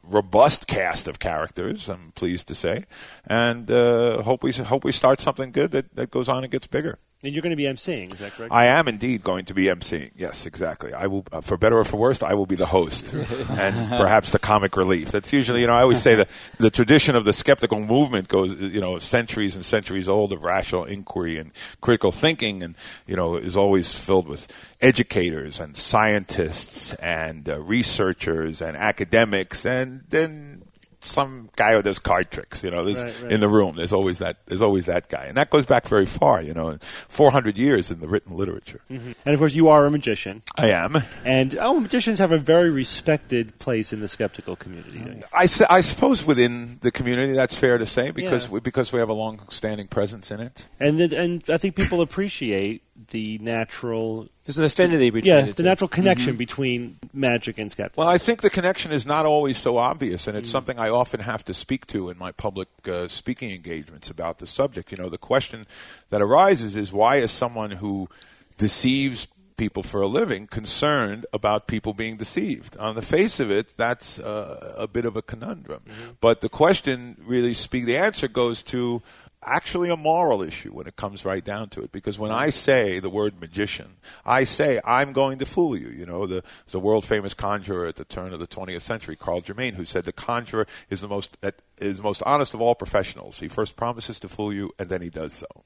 robust cast of characters, I'm pleased to say, and uh, hope we hope we start something good that, that goes on and gets bigger. And you're going to be emceeing, is that correct? I am indeed going to be emceeing. Yes, exactly. I will, uh, for better or for worse, I will be the host and perhaps the comic relief. That's usually, you know, I always say that the tradition of the skeptical movement goes, you know, centuries and centuries old of rational inquiry and critical thinking, and you know, is always filled with educators and scientists and uh, researchers and academics, and then some guy who does card tricks, you know, there's, right, right. in the room. There's always that. There's always that guy, and that goes back very far. You know, four hundred years in the written literature. Mm-hmm. And of course, you are a magician. I am, and oh, magicians have a very respected place in the skeptical community. Don't you? I, I suppose within the community, that's fair to say, because Yeah. we, because we have a long-standing presence in it. And the, and I think people appreciate the natural. There's an affinity between yeah, the the two. natural connection Mm-hmm. between magic and skepticism. Well, I think the connection is not always so obvious, and it's mm. something I often have to speak to in my public uh, speaking engagements about the subject. You know, the question that arises is, why is someone who deceives people for a living concerned about people being deceived? On the face of it, that's uh, a bit of a conundrum. Mm-hmm. But the question really speak. The answer goes to actually a moral issue when it comes right down to it. Because when I say the word magician, I say I'm going to fool you. You know, the, there's a world-famous conjurer at the turn of the twentieth century, Carl Germain, who said the conjurer is the most that is the most honest of all professionals. He first promises to fool you, and then he does so.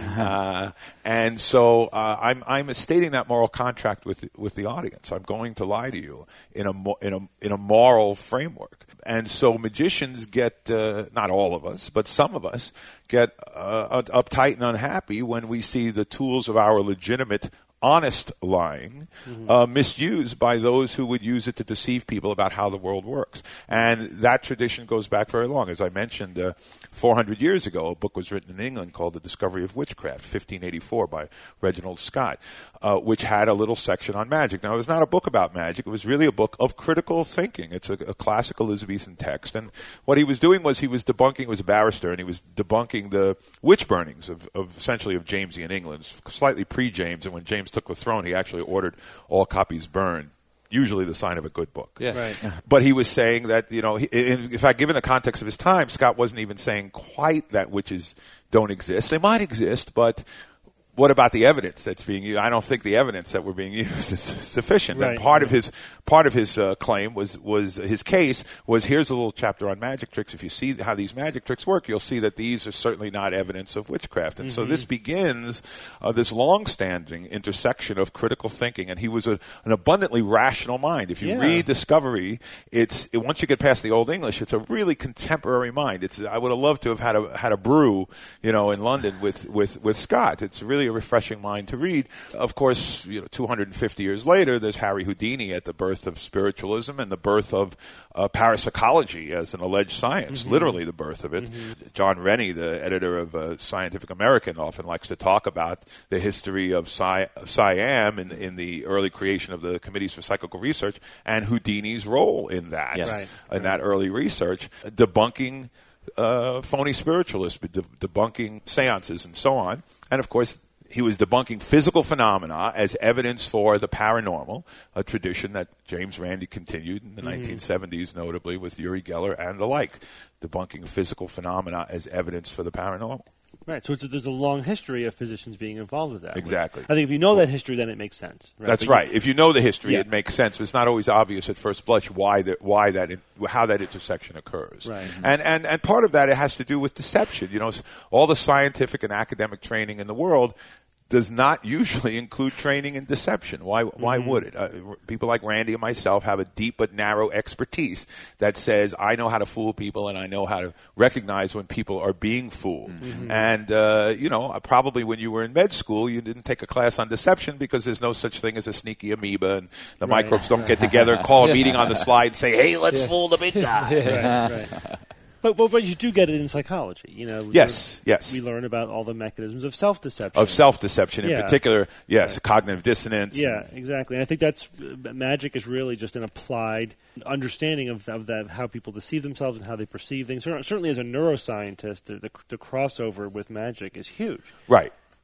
uh, and so uh, I'm I'm stating that moral contract with with the audience. I'm going to lie to you in a in a in a moral framework. And so magicians get uh, not all of us, but some of us get uh, uptight and unhappy when we see the tools of our legitimate, honest lying mm-hmm. uh, misused by those who would use it to deceive people about how the world works. And that tradition goes back very long. As I mentioned, uh, four hundred years ago, a book was written in England called The Discovery of Witchcraft, fifteen eighty-four, by Reginald Scott, uh, which had a little section on magic. Now, it was not a book about magic. It was really a book of critical thinking. It's a, a classic Elizabethan text. And what he was doing was he was debunking, he was a barrister, and he was debunking the witch burnings of, of essentially of Jamesian England, slightly pre-James. And when James took the throne, he actually ordered all copies burned. Usually the sign of a good book. Yeah. Right. But he was saying that, you know, he, in, in fact, given the context of his time, Scott wasn't even saying quite that witches don't exist. They might exist, but what about the evidence that's being used? I don't think the evidence that we're being used is sufficient. Right. And part right. of his part of his uh, claim was was his case was, here's a little chapter on magic tricks. If you see how these magic tricks work, you'll see that these are certainly not evidence of witchcraft. And mm-hmm. so this begins uh, this long-standing intersection of critical thinking. And he was a, an abundantly rational mind. If you yeah. read Discovery, it's it, once you get past the Old English, it's a really contemporary mind. It's I would have loved to have had a had a brew, you know, in London with with with Scott. It's really a refreshing mind to read. Of course, you know, two hundred fifty years later, there's Harry Houdini at the birth of spiritualism and the birth of uh, parapsychology as an alleged science, mm-hmm. literally the birth of it. Mm-hmm. John Rennie, the editor of uh, Scientific American, often likes to talk about the history of Sci- Siam in, in the early creation of the Committees for Psychical Research and Houdini's role in that, yes. right. in right. that early research, debunking uh, phony spiritualists, de- debunking seances and so on. And, of course, he was debunking physical phenomena as evidence for the paranormal, a tradition that James Randi continued in the mm-hmm. nineteen seventies, notably with Uri Geller and the like, debunking physical phenomena as evidence for the paranormal. Right, so it's, there's a long history of physicians being involved with that. Exactly. I think if you know that history, then it makes sense. Right? That's but right. You, if you know the history, yeah. it makes sense. It's not always obvious at first blush why that, why that, how that intersection occurs. Right. And, and and part of that it has to do with deception. You know, all the scientific and academic training in the world does not usually include training in deception. Why Why mm-hmm. would it? Uh, people like Randy and myself have a deep but narrow expertise that says, I know how to fool people and I know how to recognize when people are being fooled. Mm-hmm. And, uh, you know, probably when you were in med school, you didn't take a class on deception because there's no such thing as a sneaky amoeba and the right. microbes don't get together and call a meeting on the slide and say, hey, let's yeah. fool the big guy. right, right. But, but but you do get it in psychology, you know. Yes, learn, yes. We learn about all the mechanisms of self-deception. Of self-deception in yeah. particular, yes, right. cognitive dissonance. Yeah, exactly. And I think that's uh, magic is really just an applied understanding of, of that, how people deceive themselves and how they perceive things. Certainly, as a neuroscientist, the, the, the crossover with magic is huge. Right.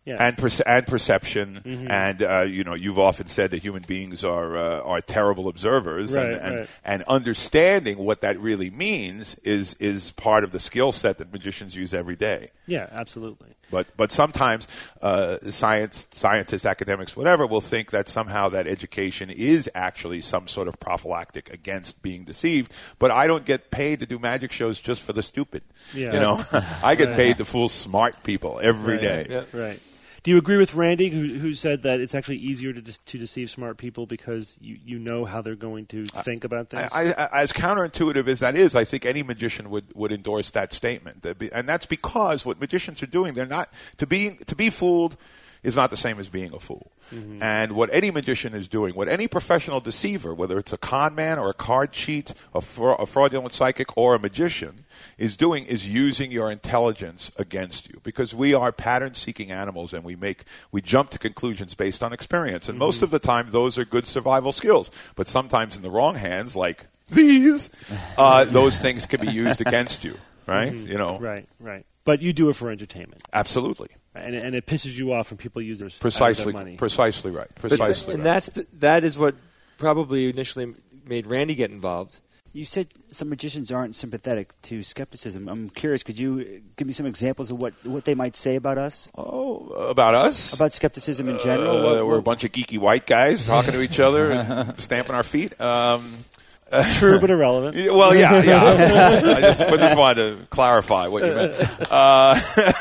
Yeah. And perce- and perception, Mm-hmm. and uh, you know, you've often said that human beings are uh, are terrible observers, Right, and, and, right. and understanding what that really means is is part of the skill set that magicians use every day. Yeah, absolutely. But but sometimes uh, science scientists, academics, whatever, will think that somehow that education is actually some sort of prophylactic against being deceived. But I don't get paid to do magic shows just for the stupid. Yeah. You know, I get Right. paid to fool smart people every day. Yeah. Right. Do you agree with Randy, who, who said that it's actually easier to de- to deceive smart people because you, you know how they're going to think about things? I, I, as counterintuitive as that is, I think any magician would, would endorse that statement, That be- and that's because what magicians are doing, they're not to be to be fooled is not the same as being a fool. Mm-hmm. And what any magician is doing, what any professional deceiver, whether it's a con man or a card cheat, a, fra- a fraudulent psychic, or a magician, is doing is using your intelligence against you, because we are pattern-seeking animals, and we make we jump to conclusions based on experience. And mm-hmm. most of the time, those are good survival skills. But sometimes, in the wrong hands, like these, uh, those things can be used against you. Right? Mm-hmm. You know. Right. Right. But you do it for entertainment. Absolutely. And, and it pisses you off when people use their Precisely, their money. precisely right. But Precisely th- and right. that's the, that is what probably initially made Randy get involved. You said some magicians aren't sympathetic to skepticism. I'm curious, could you give me some examples of what, what they might say about us? Oh, about us? About skepticism in general? Uh, What- we're a what- bunch of geeky white guys talking to each other and stamping our feet. Um, True, but irrelevant. Yeah, well, yeah, yeah. I just, I just wanted to clarify what you meant. Uh,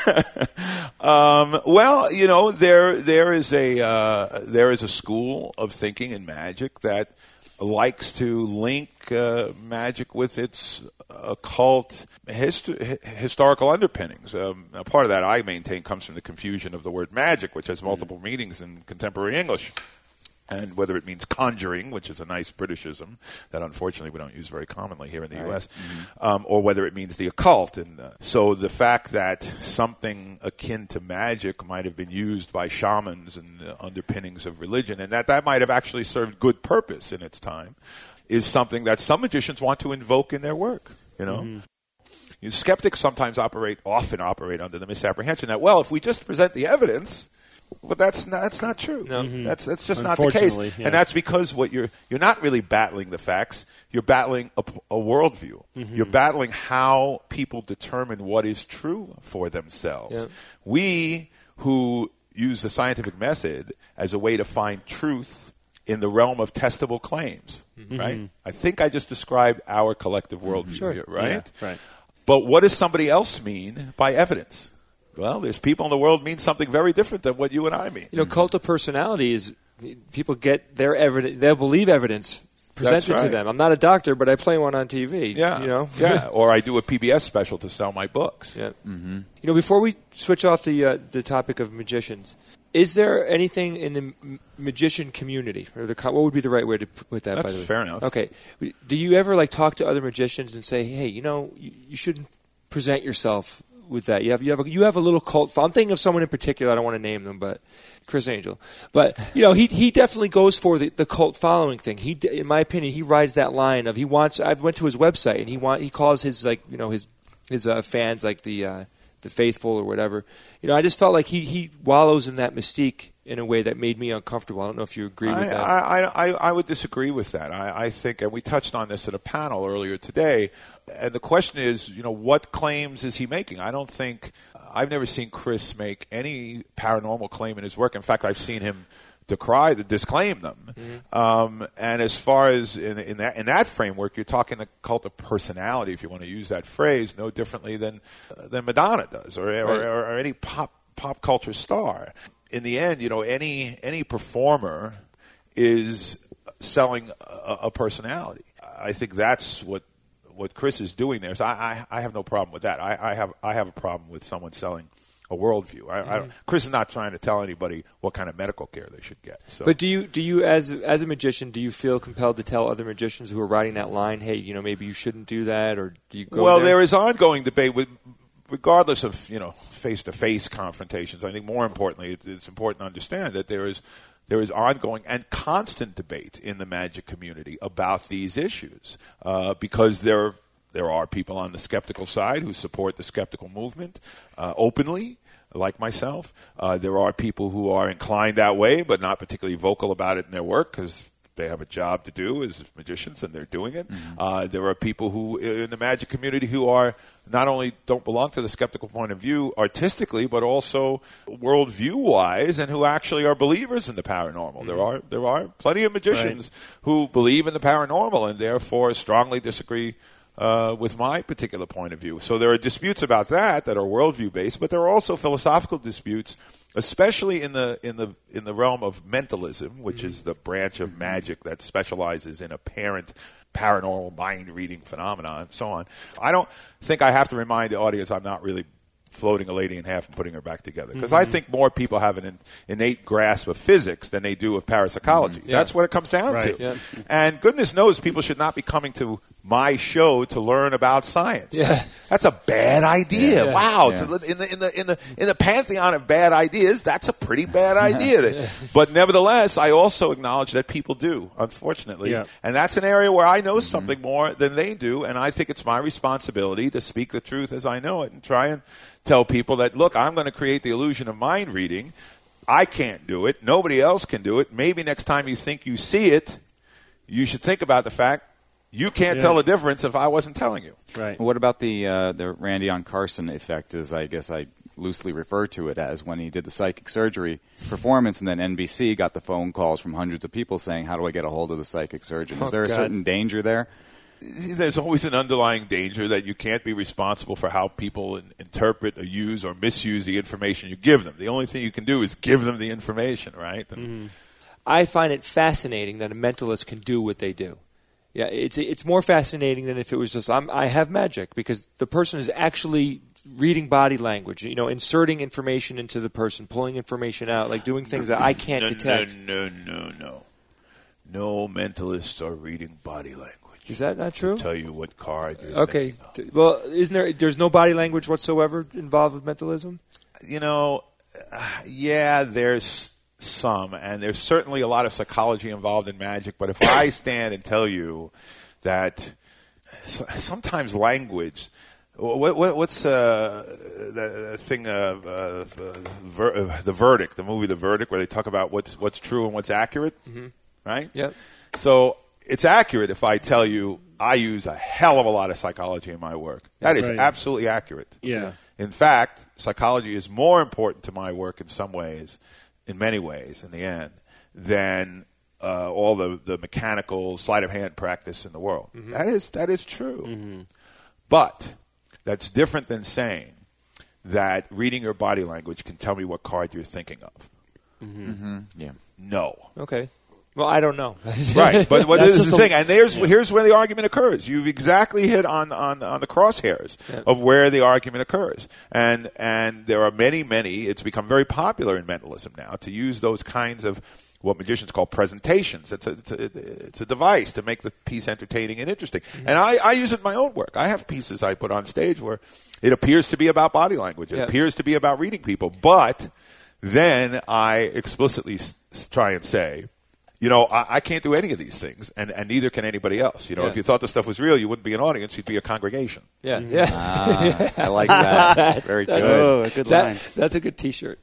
um, well, you know, there there is a uh, there is a school of thinking in magic that likes to link uh, magic with its occult hist- historical underpinnings. Um, a part of that, I maintain, comes from the confusion of the word magic, which has multiple meanings in contemporary English. And whether it means conjuring, which is a nice Britishism that unfortunately we don't use very commonly here in the Right. U S, mm-hmm. um, or whether it means the occult. And uh, so the fact that something akin to magic might have been used by shamans and the underpinnings of religion, and that that might have actually served good purpose in its time, is something that some magicians want to invoke in their work. You know. Mm-hmm. You know, skeptics sometimes operate, often operate under the misapprehension that, well, if we just present the evidence. But that's not, that's not true. No. Mm-hmm. That's that's just not the case, yeah. and that's because what you're you're not really battling the facts. You're battling a, a worldview. Mm-hmm. You're battling how people determine what is true for themselves. Yeah. We who use the scientific method as a way to find truth in the realm of testable claims, mm-hmm. right? I think I just described our collective worldview Sure. here, right? Yeah, right. But what does somebody else mean by evidence? Well, there's people in the world mean something very different than what you and I mean. You know, cult of personality is people get their evidence, they'll believe evidence presented That's to right. them. I'm not a doctor, but I play one on T V. Yeah, You know? yeah. Or I do a P B S special to sell my books. Yeah. Mm-hmm. You know, before we switch off the uh, the topic of magicians, is there anything in the m- magician community, or the co- what would be the right way to put that? That's by the way? fair enough. Okay. Do you ever like talk to other magicians and say, "Hey, you know, you, you shouldn't present yourself with that. You have you have a, you have a little cult." I'm thinking of someone in particular. I don't want to name them, but Chris Angel. But you know, he he definitely goes for the, the cult following thing. He, in my opinion, he rides that line of he wants. I went to his website and he want he calls his like you know his his uh, fans like the uh, the faithful or whatever. You know, I just felt like he he wallows in that mystique in a way that made me uncomfortable. I don't know if you agree with I, that. I, I, I would disagree with that. I, I think, and we touched on this at a panel earlier today, and the question is, you know, what claims is he making? I don't think, I've never seen Chris make any paranormal claim in his work. In fact, I've seen him decry, disclaim them. Mm-hmm. Um, and as far as in, in that in that framework, you're talking the cult of personality, if you want to use that phrase, no differently than than Madonna does, or, right. or, or, or any pop pop culture star. In the end, you know, any any performer is selling a, a personality. I think that's what what Chris is doing there. So I, I, I have no problem with that. I, I have I have a problem with someone selling a worldview. I, mm-hmm. I, Chris is not trying to tell anybody what kind of medical care they should get. So. But do you do you as as a magician do you feel compelled to tell other magicians who are riding that line, hey, you know, maybe you shouldn't do that, or do you go Well, there? there is ongoing debate with. Regardless of, you know, face-to-face confrontations, I think more importantly, it, it's important to understand that there is there is ongoing and constant debate in the magic community about these issues uh, because there there are people on the skeptical side who support the skeptical movement uh, openly. like myself. Uh, there are people who are inclined that way, but not particularly vocal about it in their work because they have a job to do as magicians and they're doing it. Mm-hmm. Uh, there are people who in the magic community who are not only don't belong to the skeptical point of view artistically, but also worldview-wise, and who actually are believers in the paranormal. Mm-hmm. There are there are plenty of magicians right. who believe in the paranormal and therefore strongly disagree uh, with my particular point of view. So there are disputes about that that are worldview-based, but there are also philosophical disputes, especially in the in the in the realm of mentalism, which mm-hmm. is the branch of magic that specializes in apparent paranormal mind-reading phenomena and so on. I don't think I have to remind the audience I'm not really floating a lady in half and putting her back together, because mm-hmm. I think more people have an innate grasp of physics than they do of parapsychology. Mm-hmm. Yeah. That's what it comes down right. to. Yeah. And goodness knows people should not be coming to my show to learn about science. Yeah. That's a bad idea. Yeah. Wow. Yeah. To, in the in the in the in the pantheon of bad ideas, that's a pretty bad idea. yeah. But nevertheless, I also acknowledge that people do, unfortunately. Yeah. And that's an area where I know mm-hmm. something more than they do, and I think it's my responsibility to speak the truth as I know it and try and tell people that, look, I'm going to create the illusion of mind reading. I can't do it. Nobody else can do it. Maybe next time you think you see it, you should think about the fact you can't yeah. tell the difference if I wasn't telling you. Right. What about the uh, the Randy on Carson effect, as I guess I loosely refer to it as, when he did the psychic surgery performance, and then N B C got the phone calls from hundreds of people saying, how do I get a hold of the psychic surgeon? Oh, Is there a God. certain danger there? There's always an underlying danger that you can't be responsible for how people in, interpret or use or misuse the information you give them. The only thing you can do is give them the information, right? And mm-hmm. I find it fascinating that a mentalist can do what they do. Yeah, it's it's more fascinating than if it was just I'm, I have magic, because the person is actually reading body language, you know, inserting information into the person, pulling information out, like doing things that I can't no, detect. No, no, no, no. No mentalists are reading body language. Is that not true? I'll tell you what card you're okay. thinking of. Well, isn't there? There's no body language whatsoever involved with mentalism? You know, uh, yeah, there's some, and there's certainly a lot of psychology involved in magic, but if I stand and tell you that sometimes language, what, what, what's uh, the thing of uh, ver, uh, the Verdict, the movie The Verdict, where they talk about what's what's true and what's accurate, mm-hmm. right? Yep. So it's accurate if I tell you I use a hell of a lot of psychology in my work. That is right. absolutely accurate. Yeah. In fact, psychology is more important to my work in some ways, in many ways, in the end, than uh, all the, the mechanical sleight of hand practice in the world. Mm-hmm. That is that is true. Mm-hmm. But that's different than saying that reading your body language can tell me what card you're thinking of. Mm-hmm. Mm-hmm. Yeah. No. Okay. Well, I don't know. Right, but, but this is the thing, and there's yeah. here's where the argument occurs. You've exactly hit on on, on the crosshairs yeah. of where the argument occurs, and and there are many, many. It's become very popular in mentalism now to use those kinds of what magicians call presentations. It's a it's a, it's a device to make the piece entertaining and interesting, mm-hmm. and I, I use it in my own work. I have pieces I put on stage where it appears to be about body language. It yeah. appears to be about reading people, but then I explicitly s- try and say, you know, I, I can't do any of these things, and, and neither can anybody else. You know, yeah. if you thought the stuff was real, you wouldn't be an audience; you'd be a congregation. Yeah, yeah. Ah, I like that. Very That's good. A, Oh, a good that, line. That's a good T-shirt.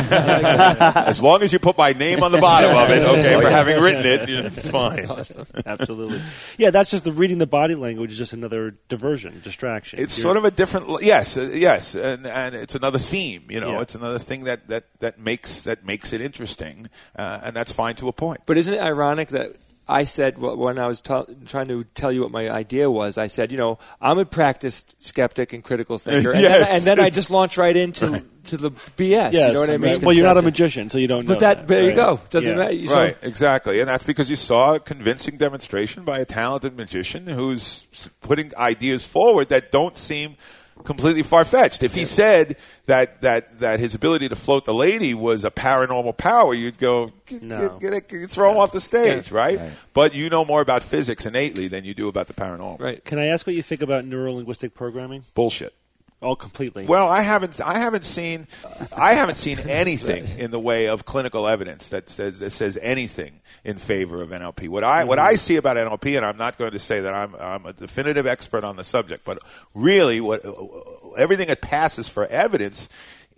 As long as you put my name on the bottom of it, okay, for having written it, it's fine. That's awesome. Absolutely. Yeah, that's just the reading the body language is just another diversion, distraction. It's You're, sort of a different, yes, uh, yes, and, and it's another theme. You know, Yeah. it's another thing that, that, that makes that makes it interesting, uh, and that's fine to a point. But isn't it ironic that I said, well, when I was t- trying to tell you what my idea was, I said, you know, I'm a practiced skeptic and critical thinker, and, Yes. then, and then I just launch right into to the B S. yes, You know what I mean? right. Well, you're not a magician, so you don't know. But that, there you right? go. Doesn't Yeah. matter. You- so- Right, exactly. And that's because you saw a convincing demonstration by a talented magician who's putting ideas forward that don't seem completely far-fetched. If he said that, that, that his ability to float the lady was a paranormal power, you'd go, get, No. get, get, get, throw him off the stage, Yeah. right? Right. But you know more about physics innately than you do about the paranormal. Right. Can I ask what you think about neuro-linguistic programming? Bullshit. Oh, completely. Well, I haven't. I haven't seen. I haven't seen anything in the way of clinical evidence that says that says anything in favor of N L P. What I what I see about N L P, and I'm not going to say that I'm I'm a definitive expert on the subject, but really, what everything that passes for evidence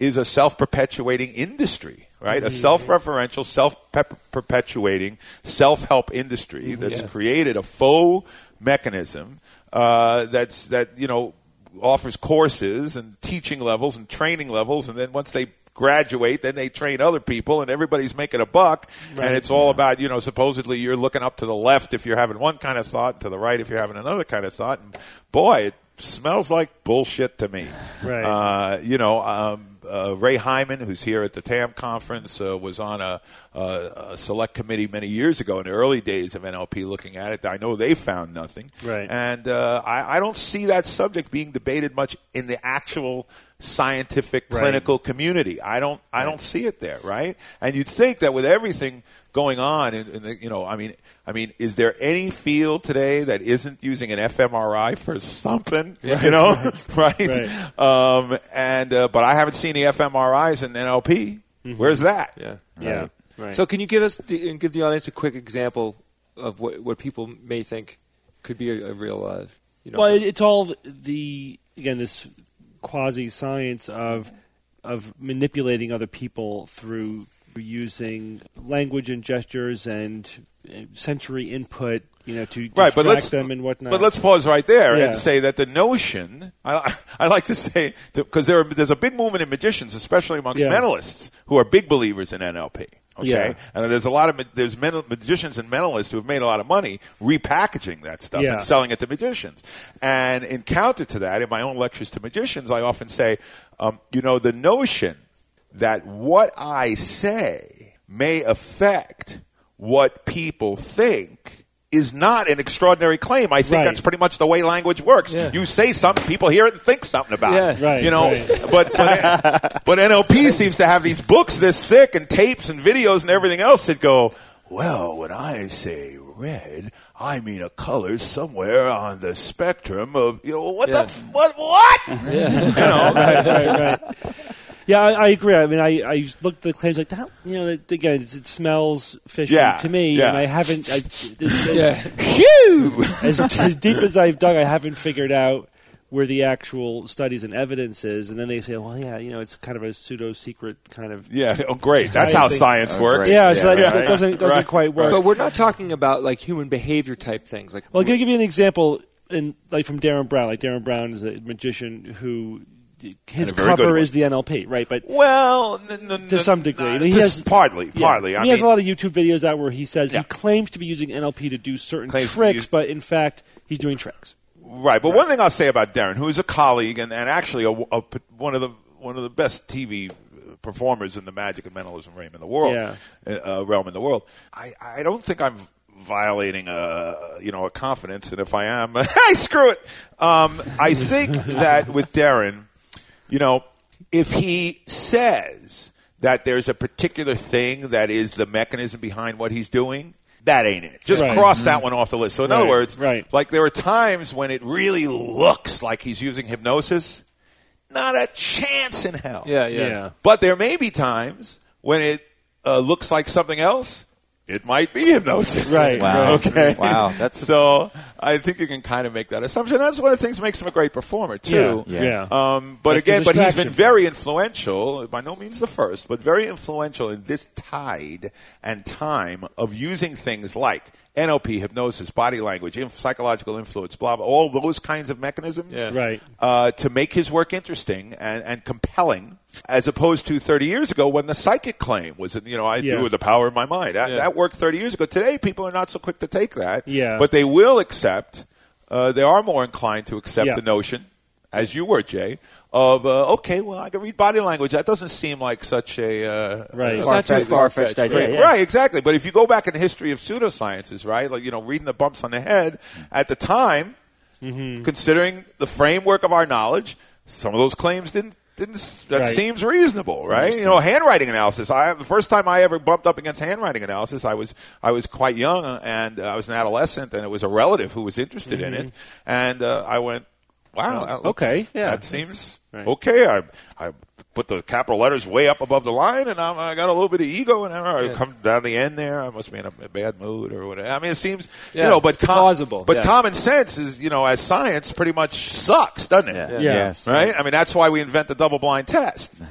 is a self-perpetuating industry, right? A self-referential, self-perpetuating, self-help industry that's Yeah. created a faux mechanism uh, that's that you know offers courses and teaching levels and training levels, and then once they graduate, then they train other people, and everybody's making a buck. Right. And it's all about, you know, supposedly you're looking up to the left if you're having one kind of thought, to the right if you're having another kind of thought. And boy, it smells like bullshit to me. Right. Uh, you know, um, uh, Ray Hyman, who's here at the T A M conference, uh, was on a, a, a select committee many years ago in the early days of N L P looking at it. I know they found nothing. Right. And uh, I, I don't see that subject being debated much in the actual scientific Right. clinical community. I don't I don't see it there, right? And you'd think that with everything going on, in, in the, you know, I mean, I mean, is there any field today that isn't using an F M R I for something? Yeah. You know, right? Right. Um, and uh, but I haven't seen the F M R Is in N L P. Where's that? Yeah. Yeah. Right. So can you give us and give the audience a quick example of what what people may think could be a, a real, uh, you know? Well, it, it's all the again this quasi science of of manipulating other people through using language and gestures and uh, sensory input, you know, to Right, distract but let's them and whatnot. but let's pause right there Yeah. and say that the notion I, I like to say because there are, there's a big movement in magicians, especially amongst Yeah. mentalists, who are big believers in N L P. Okay, Yeah. and there's a lot of ma- there's mental, magicians and mentalists who have made a lot of money repackaging that stuff Yeah. and selling it to magicians. And in counter to that, in my own lectures to magicians, I often say, um, you know, the notion that what I say may affect what people think is not an extraordinary claim. I think Right. that's pretty much the way language works. Yeah. You say something, people hear it and think something about it. Yeah. Right, You know, right. but but, but N L P seems to have these books this thick and tapes and videos and everything else that go, well, when I say red, I mean a color somewhere on the spectrum of, you know, what Yeah. the, f- what, what? You know, right, right, right. Yeah, I, I agree. I mean, I, I looked at the claims like that. You know, that, again, it, it smells fishy Yeah, to me, yeah. and I haven't. I, as, Yeah. phew! as, as deep as I've dug, I haven't figured out where the actual studies and evidence is. And then they say, well, yeah, you know, it's kind of a pseudo secret kind of. Yeah, oh, great. That's how Science thing. science Oh, works. great. Yeah, so Yeah, that, right. that doesn't doesn't Right. quite work. But we're not talking about like human behavior type things. Like, Well, I'll give you an example, in like from Darren Brown. Like Darren Brown is a magician who his And a very good cover one. is the N L P, right? But Well, n- n- to n- some degree, n- I mean, he just has partly, yeah. partly. I he has a mean, lot of YouTube videos out where he says Yeah. he claims to be using N L P to do certain Claims to be tricks, use- but in fact he's doing tricks. right. But one thing I'll say about Darren, who is a colleague and, and actually a, a- one of the one of the best T V performers in the magic and mentalism realm in the world, Yeah. uh, realm in the world. I, I don't think I'm violating a you know a confidence, and if I am, hey, screw it. Um, I think that with Darren, you know, if he says that there's a particular thing that is the mechanism behind what he's doing, that ain't it. Just Right. cross that one off the list. So in Right, other words, right. like there are times when it really looks like he's using hypnosis. Not a chance in hell. yeah, yeah, Yeah. But there may be times when it uh, looks like something else. It might be hypnosis. Right, Wow. right. Okay. Wow, that's- so. I think you can kind of make that assumption. That's one of the things that makes him a great performer too. Yeah, Yeah. yeah. Um, but That's the again, but he's distraction. been very influential. By no means the first, but very influential in this tide and time of using things like N L P, hypnosis, body language, inf- psychological influence, blah blah, all those kinds of mechanisms, Yeah. Right. uh, to make his work interesting and, and compelling, as opposed to thirty years ago when the psychic claim was, you know, I Yeah. do with the power of my mind. That, Yeah. that worked thirty years ago. Today, people are not so quick to take that, Yeah. but they will accept. Uh, they are more inclined to accept Yeah. the notion, as you were, Jay, of uh, okay, well, I can read body language. That doesn't seem like such a uh, Right. a It's not too Far-fetched, far-fetched, far-fetched idea. Right, yeah. right, exactly. But if you go back in the history of pseudosciences, right, like you know, reading the bumps on the head at the time, Mm-hmm. considering the framework of our knowledge, some of those claims didn't. Didn't, that Right. seems reasonable, right? You know, handwriting analysis. I the first time I ever bumped up against handwriting analysis, I was I was quite young and uh, I was an adolescent, and it was a relative who was interested in it, and uh, I went, "Wow, that looks- okay, yeah. that seems Right. okay." I I put the capital letters way up above the line, and I'm, I got a little bit of ego, and I Yeah. come down the end there. I must be in a, a bad mood or whatever. I mean, it seems Yeah, you know, but com- plausible, But yeah. common sense is, you know, as science, pretty much sucks, doesn't it? Yeah. Yeah. Yes. Right? I mean, that's why we invent the double-blind test.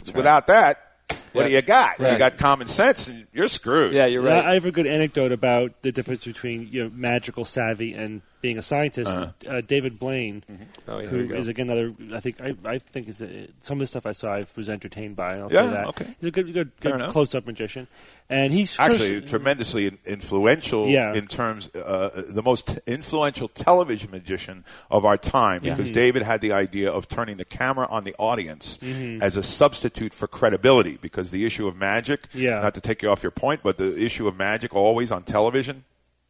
without that, what Yeah. do you got? Right. You got common sense, and you're screwed. Yeah, you're Yeah, right. I have a good anecdote about the difference between you know magical savvy and being a scientist. Uh-huh. Uh, David Blaine, Oh, yeah, there who you go. is again another. I think I, I think is a, some of the stuff I saw I was entertained by. I'll Yeah, say that. okay. He's a good, good, Fair good enough. close-up magician, and he's Actually, first- tremendously in- influential Yeah. in terms, uh, the most influential television magician of our time, Yeah. because Mm-hmm. David had the idea of turning the camera on the audience Mm-hmm. as a substitute for credibility, because the issue of magic, Yeah. not to take you off your point, but the issue of magic always on television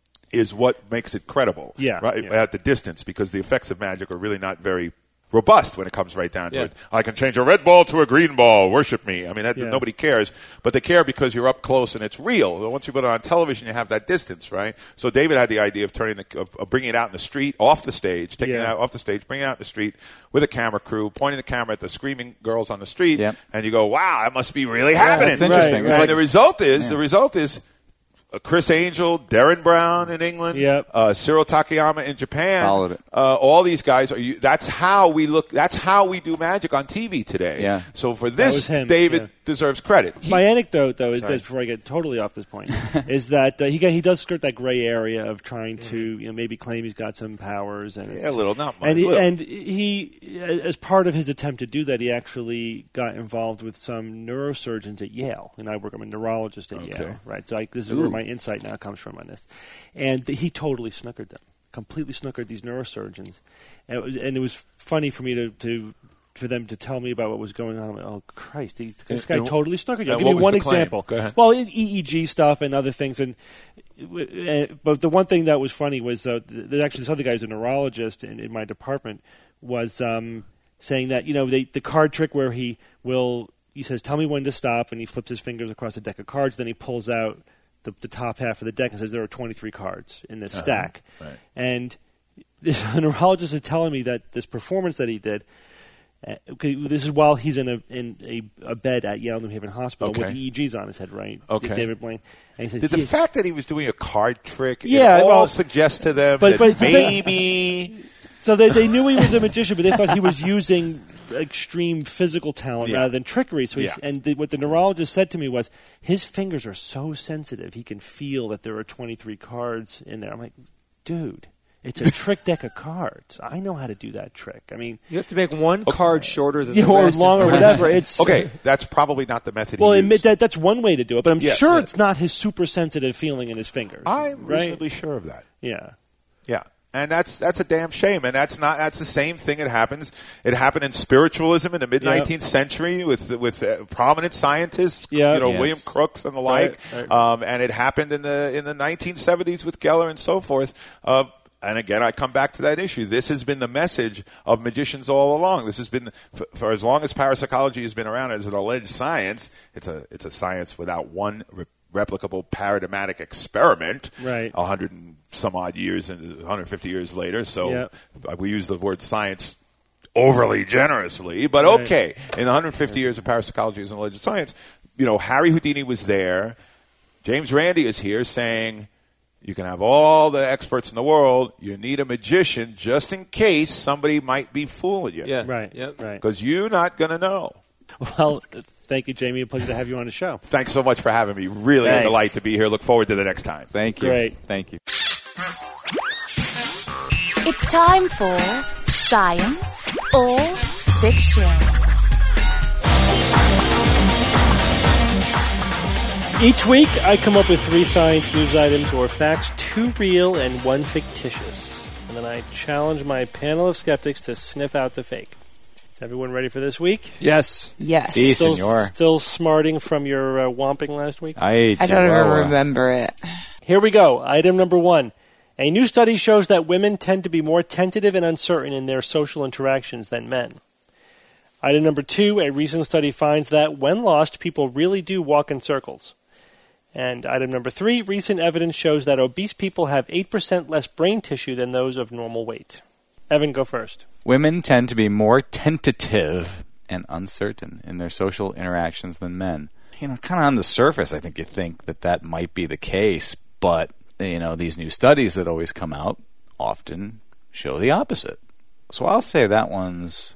is what makes it credible, Yeah, right? yeah. At the distance, because the effects of magic are really not very robust when it comes right down to Yeah. it. I can change a red ball to a green ball. Worship me. I mean, that, Yeah. nobody cares, but they care because you're up close and it's real. Once you put it on television, you have that distance, right? So David had the idea of turning the, of, of bringing it out in the street, off the stage, taking it Yeah. out off the stage, bringing it out in the street with a camera crew, pointing the camera at the screaming girls on the street, Yep. and you go, "Wow, that must be really happening." it's interesting. Right, It's And like the result is, the result is. Uh, Chris Angel, Darren Brown in England, Yep. uh, Cyril Takayama in Japan. Followed it. Uh, all these guys are. You, that's how we look. That's how we do magic on T V today. Yeah. So for was this, him, David yeah. deserves credit. My anecdote, though, is Sorry. this, before I get totally off this point, is that uh, he got, he does skirt that gray area of trying to you know maybe claim he's got some powers and Yeah, a little, not much. and he, little. and he as part of his attempt to do that, he actually got involved with some neurosurgeons at Yale, and I work. I'm a neurologist at Okay. Yale, right? So I, this is Ooh. where my insight now comes from on this, and th- he totally snookered them, completely snookered these neurosurgeons, and it was and it was funny for me to. to for them to tell me about what was going on. I'm like, oh, Christ, he, this And- guy and- totally snookered you. I'll and give what you was one the claim? example. Go ahead. Well, E E G stuff and other things. and uh, But the one thing that was funny was uh, there's actually this other guy who's a neurologist in, in my department was um, saying that, you know, they, the card trick where he will, he says, tell me when to stop, and he flips his fingers across a deck of cards, then he pulls out the, the top half of the deck and says there are twenty-three cards in this Uh-huh. stack. Right. And this neurologist is telling me that this performance that he did, uh, okay, this is while he's in a in a, a bed at Yale New Haven Hospital Okay. with E E Gs on his head, right? Okay. David Blaine. And he said, Did the he- fact that he was doing a card trick Yeah, it all well- suggest to them But- that but they- maybe so they they knew he was a magician, but they thought he was using extreme physical talent Yeah. rather than trickery. So he's, Yeah. and the, what the neurologist said to me was, his fingers are so sensitive, he can feel that there are twenty-three cards in there. I'm like, dude. It's a trick deck of cards. I know how to do that trick. I mean, You have to make one card shorter than you the know, or rest. long or whatever. It's okay, that's probably not the method. Well, he admit used. that that's one way to do it, but I'm Yes, sure yes. it's not his super sensitive feeling in his fingers. I'm right? reasonably sure of that. Yeah. Yeah. And that's that's a damn shame, and that's not that's the same thing that happens. It happened in spiritualism in the mid nineteenth century with with uh, prominent scientists, Yeah. you know, Yes. William Crookes and the like, Right, right. Um, and it happened in the in the nineteen seventies with Geller and so forth. Uh, and again, I come back to that issue. This has been the message of magicians all along. This has been for, for as long as parapsychology has been around as an alleged science. It's a it's a science without one re- replicable paradigmatic experiment. Right. A hundred and some odd years and one hundred fifty years later. So Yep. we use the word science overly generously, but Right. okay. In one hundred fifty years of parapsychology as an alleged science, you know, Harry Houdini was there. James Randi is here saying, you can have all the experts in the world. You need a magician just in case somebody might be fooling you. Yeah. Right. Yep. Right. Because you're not going to know. Well, thank you, Jamie. A pleasure to have you on the show. Thanks so much for having me. Really a Thanks. delight to be here. Look forward to the next time. Thank you. Great. Thank you. It's time for Science or Fiction. Each week, I come up with three science news items or facts, two real and one fictitious. And then I challenge my panel of skeptics to sniff out the fake. Is everyone ready for this week? Yes. Yes. Si, Still, senor. still smarting from your uh, whomping last week? I, I don't even remember it. Here we go. Item number one. A new study shows that women tend to be more tentative and uncertain in their social interactions than men. Item number two. A recent study finds that when lost, people really do walk in circles. And item number three. Recent evidence shows that obese people have eight percent less brain tissue than those of normal weight. Evan, go first. Women tend to be more tentative and uncertain in their social interactions than men. You know, kind of on the surface, I think you think that that might be the case, but, you know, these new studies that always come out often show the opposite. So I'll say that one's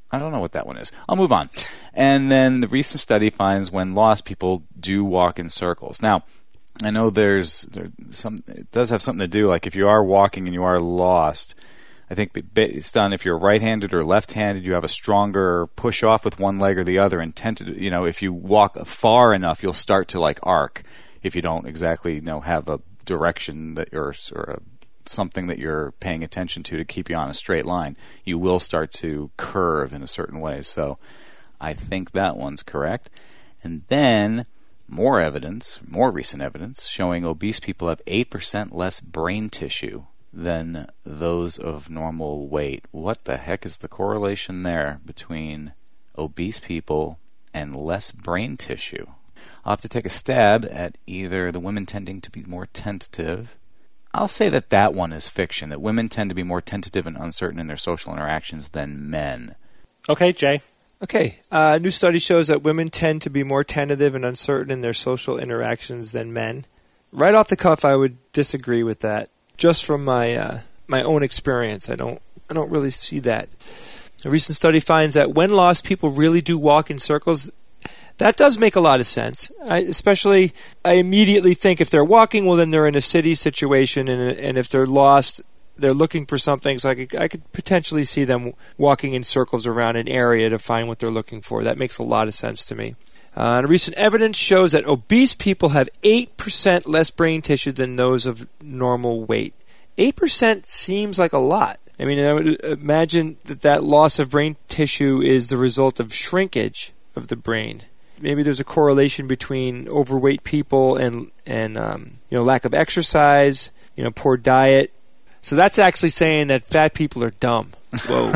I don't know what that one is. I'll move on. And then the recent study finds when lost, people do walk in circles. Now, I know there's, there's some. It does have something to do. Like if you are walking and you are lost, I think based on if you're right-handed or left-handed, you have a stronger push off with one leg or the other. And tend to, you know, if you walk far enough, you'll start to like arc. If you don't exactly, you know, have a direction that you're or a, something that you're paying attention to to keep you on a straight line, you will start to curve in a certain way. So I think that one's correct. And then more evidence, more recent evidence, showing obese people have eight percent less brain tissue than those of normal weight. What the heck is the correlation there between obese people and less brain tissue? I'll have to take a stab at either the women tending to be more tentative. I'll say that that one is fiction, that women tend to be more tentative and uncertain in their social interactions than men. Okay, Jay. Okay. Uh, a new study shows that women tend to be more tentative and uncertain in their social interactions than men. Right off the cuff, I would disagree with that. Just from my uh, my own experience, I don't I don't really see that. A recent study finds that when lost, people really do walk in circles. That does make a lot of sense. I, especially, I immediately think if they're walking, well, then they're in a city situation, and and if they're lost, they're looking for something. So I could I could potentially see them walking in circles around an area to find what they're looking for. That makes a lot of sense to me. Uh, and recent evidence shows that obese people have eight percent less brain tissue than those of normal weight. eight percent seems like a lot. I mean, I would imagine that that loss of brain tissue is the result of shrinkage of the brain. Maybe there's a correlation between overweight people and and um, you know lack of exercise, you know, poor diet. So that's actually saying that fat people are dumb. Whoa.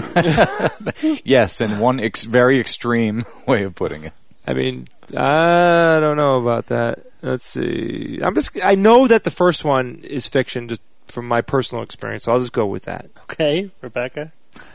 Yes, in one ex- very extreme way of putting it. I mean, I don't know about that. Let's see. I'm just. I know that the first one is fiction, just from my personal experience. So I'll just go with that. Okay, Rebecca.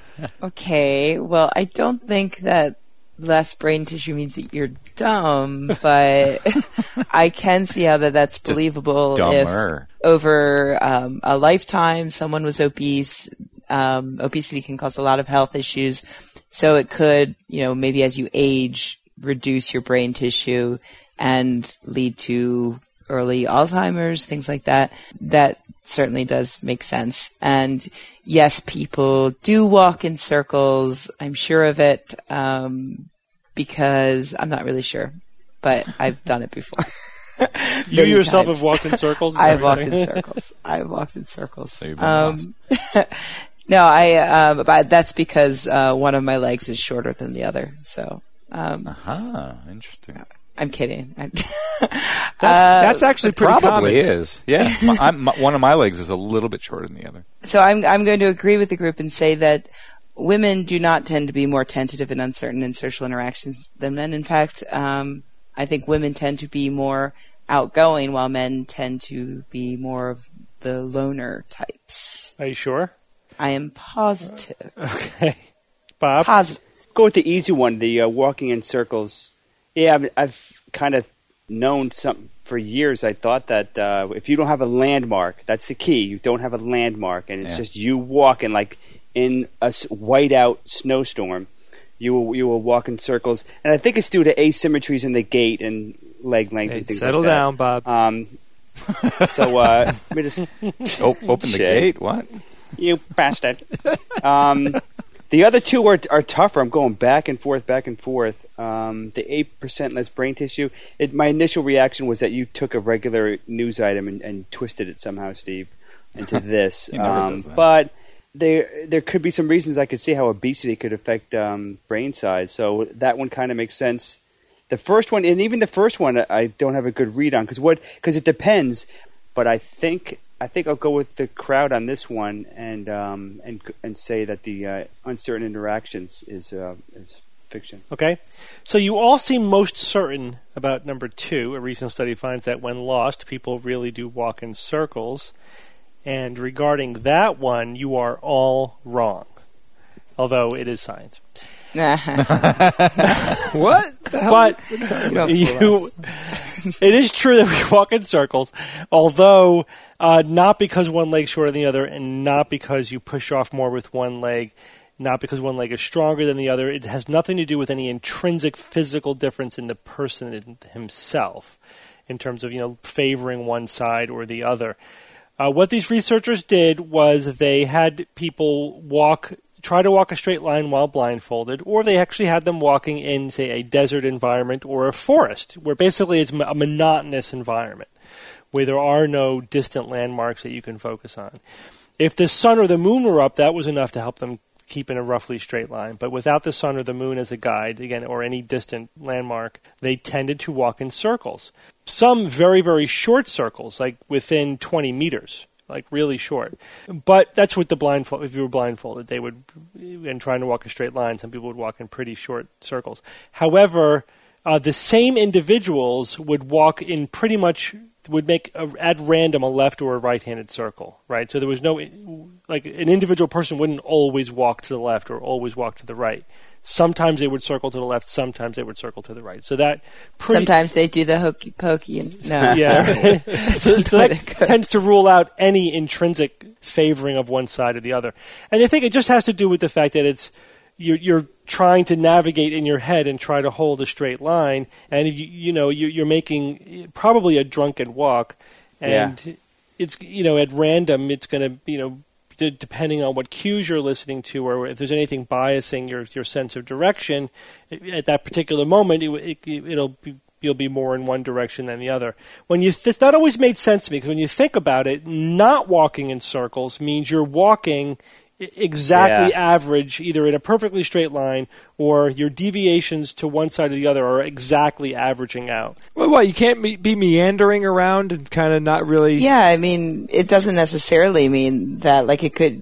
Okay. Well, I don't think that less brain tissue means that you're dumb, but I can see how that that's believable. Dumber. If over um, a lifetime someone was obese. Um, obesity can cause a lot of health issues, so it could, you know, maybe as you age, reduce your brain tissue and lead to early Alzheimer's, things like that. That certainly does make sense. And yes, people do walk in circles. I'm sure of it, um, because I'm not really sure, but I've done it before. You yourself times. have walked in circles? I've walked in circles. I've walked in circles. So you've been um, lost. No, I, um, but that's because, uh, one of my legs is shorter than the other. So, um, Aha, interesting. I'm kidding. I, That's, that's actually pretty Probably common. is. Yeah, my, I'm, my, one of my legs is a little bit shorter than the other. So I'm I'm going to agree with the group and say that women do not tend to be more tentative and uncertain in social interactions than men. In fact, um, I think women tend to be more outgoing, while men tend to be more of the loner types. Are you sure? I am positive. Okay. Bob? Positive. Go with the easy one, the uh, walking in circles. Yeah, I've, I've kind of known some for years. I thought that uh, if you don't have a landmark, that's the key. You don't have a landmark, and it's Yeah. just you walking like in a s- whiteout snowstorm. You will you will walk in circles, and I think it's due to asymmetries in the gait and leg length Hey, and things settle like that. down, Bob. Um, so uh, let me just Oh, open the Jay. gate? What? You bastard. Um, the other two are are tougher. I'm going back and forth, back and forth. Um, the eight percent less brain tissue. It, my initial reaction was that you took a regular news item and, and twisted it somehow, Steve, into this. He never um, does that. But there there could be some reasons I could see how obesity could affect um, brain size. So that one kind of makes sense. The first one, and even the first one, I don't have a good read on because what because it depends. But I think. I think I'll go with the crowd on this one, and um, and and say that the uh, uncertain interactions is uh, is fiction. Okay. So you all seem most certain about number two. A recent study finds that when lost, people really do walk in circles. And regarding that one, you are all wrong, although it is science. What? The hell? But don't you, it is true that we walk in circles, although uh, not because one leg's shorter than the other, and not because you push off more with one leg. not because one leg is stronger than the other. It has nothing to do with any intrinsic physical difference in the person himself in terms of, you know, favoring one side or the other. Uh, what these researchers did was they had people walk, try to walk a straight line while blindfolded, or they actually had them walking in, say, a desert environment or a forest, where basically it's a monotonous environment, where there are no distant landmarks that you can focus on. If the sun or the moon were up, that was enough to help them keep in a roughly straight line. But without the sun or the moon as a guide, again, or any distant landmark, they tended to walk in circles. Some very, very short circles, like within twenty meters, like really short. But that's what the blindfold, if you were blindfolded, they would, and trying to walk a straight line, some people would walk in pretty short circles. However, uh, the same individuals would walk in pretty much, would make a, at random a left or a right-handed circle, right? So there was no, like an individual person wouldn't always walk to the left or always walk to the right. Sometimes they would circle to the left, sometimes they would circle to the right. So that pretty, sometimes they do the hokey pokey and no. Yeah. so, so that tends to rule out any intrinsic favoring of one side or the other. And I think it just has to do with the fact that it's you're, you're trying to navigate in your head and try to hold a straight line, and you, you know you, you're making probably a drunken walk, and yeah. it's you know at random it's going to you know d- depending on what cues you're listening to, or if there's anything biasing your your sense of direction at that particular moment, it, it, it'll be. You'll be more in one direction than the other. When you, th- that always made sense to me, because when you think about it, not walking in circles means you're walking exactly yeah. average, either in a perfectly straight line, or your deviations to one side or the other are exactly averaging out. Well, what, you can't me- be meandering around and kind of not really... Yeah, I mean, it doesn't necessarily mean that, like, it could...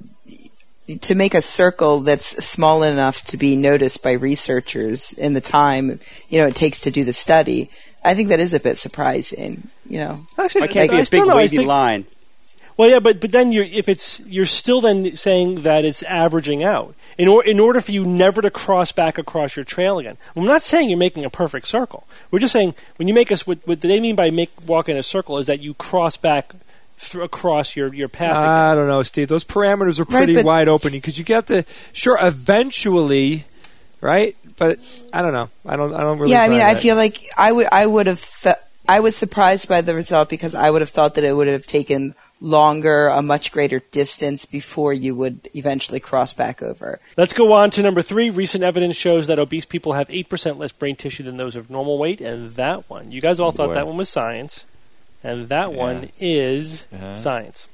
To make a circle that's small enough to be noticed by researchers in the time, you know, it takes to do the study, I think that is a bit surprising, you know. Actually, it can't be a big know, wavy think, line. Well, yeah, but but then you're if it's you're still then saying that it's averaging out in or, in order for you never to cross back across your trail again. I'm not saying you're making a perfect circle. We're just saying when you make us what, what they mean by make walk in a circle is that you cross back through across your, your path. Again. I don't know, Steve. Those parameters are pretty right, wide open because you get the sure eventually, right? But I don't know. I don't. I don't really. Yeah, I mean, that. I feel like I would. I would have. Fe- I was surprised by the result because I would have thought that it would have taken longer, a much greater distance before you would eventually cross back over. Let's go on to number three. Recent evidence shows that obese people have eight percent less brain tissue than those of normal weight, and that one, you guys all thought Boy. that one was science. And that yeah. one is uh-huh. science.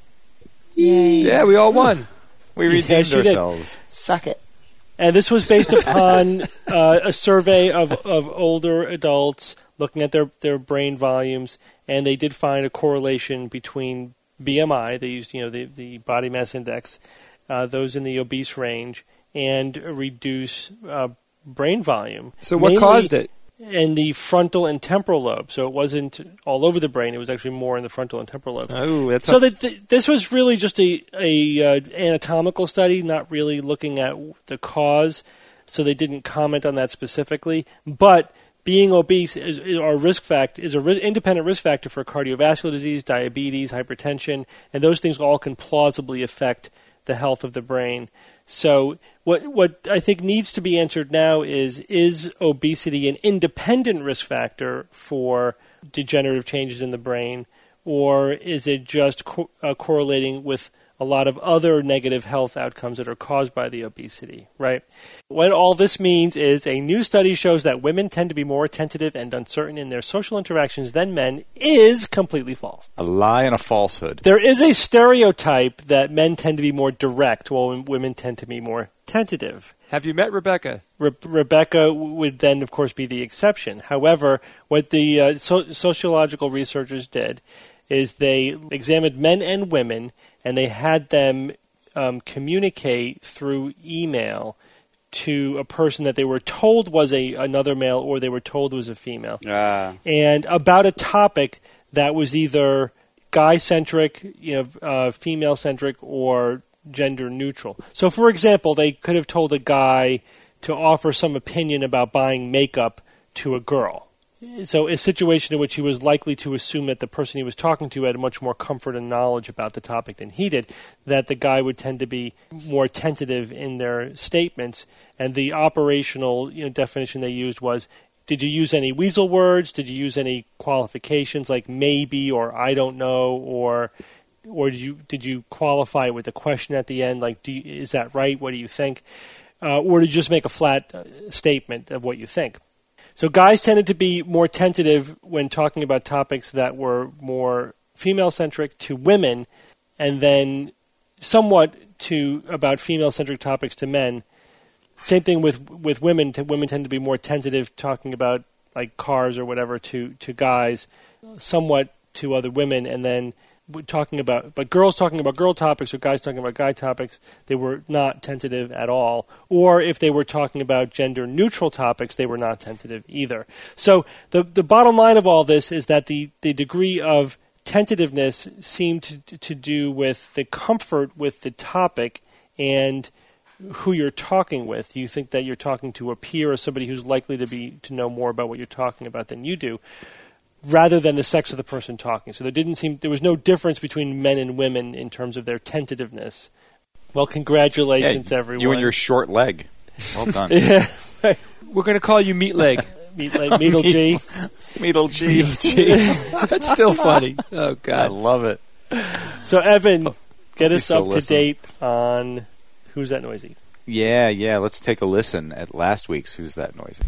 Yay. Yeah, we all won. We redeemed yes, ourselves. Suck it. And this was based upon uh, a survey of, of older adults looking at their, their brain volumes, and they did find a correlation between B M I, they used you know the, the body mass index, uh, those in the obese range, and reduce uh, brain volume. So what caused it? In the frontal and temporal lobe, so it wasn't all over the brain. It was actually more in the frontal and temporal lobe. Oh, that's so that th- this was really just a, a uh, anatomical study, not really looking at the cause. So they didn't comment on that specifically. But being obese is, is our risk fact is an ri- independent risk factor for cardiovascular disease, diabetes, hypertension, and those things all can plausibly affect the health of the brain. So what what I think needs to be answered now is, is obesity an independent risk factor for degenerative changes in the brain, or is it just co- uh, correlating with a lot of other negative health outcomes that are caused by the obesity, right? What all this means is a new study shows that women tend to be more attentive and uncertain in their social interactions than men is completely false. A lie and a falsehood. There is a stereotype that men tend to be more direct while women tend to be more tentative. Have you met Rebecca? Re- Rebecca would then, of course, be the exception. However, what the uh, so- sociological researchers did is they examined men and women, and they had them um, communicate through email to a person that they were told was a another male or they were told was a female. Ah. And about a topic that was either guy-centric, you know, uh, female-centric, or gender-neutral. So, for example, they could have told a guy to offer some opinion about buying makeup to a girl. So a situation in which he was likely to assume that the person he was talking to had much more comfort and knowledge about the topic than he did, that the guy would tend to be more tentative in their statements. And the operational you know, definition they used was, did you use any weasel words? Did you use any qualifications like maybe or I don't know, or or did you did you qualify it with a question at the end like, do you, is that right? What do you think? Uh, or did you just make a flat uh, statement of what you think? So guys tended to be more tentative when talking about topics that were more female-centric to women, and then somewhat to about female-centric topics to men. Same thing with with women. Women tend to be more tentative talking about like cars or whatever to, to guys, somewhat to other women, and then talking about, but girls talking about girl topics or guys talking about guy topics, they were not tentative at all. Or if they were talking about gender neutral topics, they were not tentative either. So the the bottom line of all this is that the, the degree of tentativeness seemed to, to do with the comfort with the topic and who you're talking with. Do you think that you're talking to a peer or somebody who's likely to be to know more about what you're talking about than you do, rather than the sex of the person talking? So there didn't seem there was no difference between men and women in terms of their tentativeness. Well, congratulations, yeah, everyone. You and your short leg. Well done. Yeah. We're going to call you Meat Leg. Meat Leg, Meatle G. Meatle G. G. That's still funny. Oh, God. I love it. So, Evan, get us up listens. to date on Who's That Noisy? Yeah, yeah. Let's take a listen at last week's Who's That Noisy?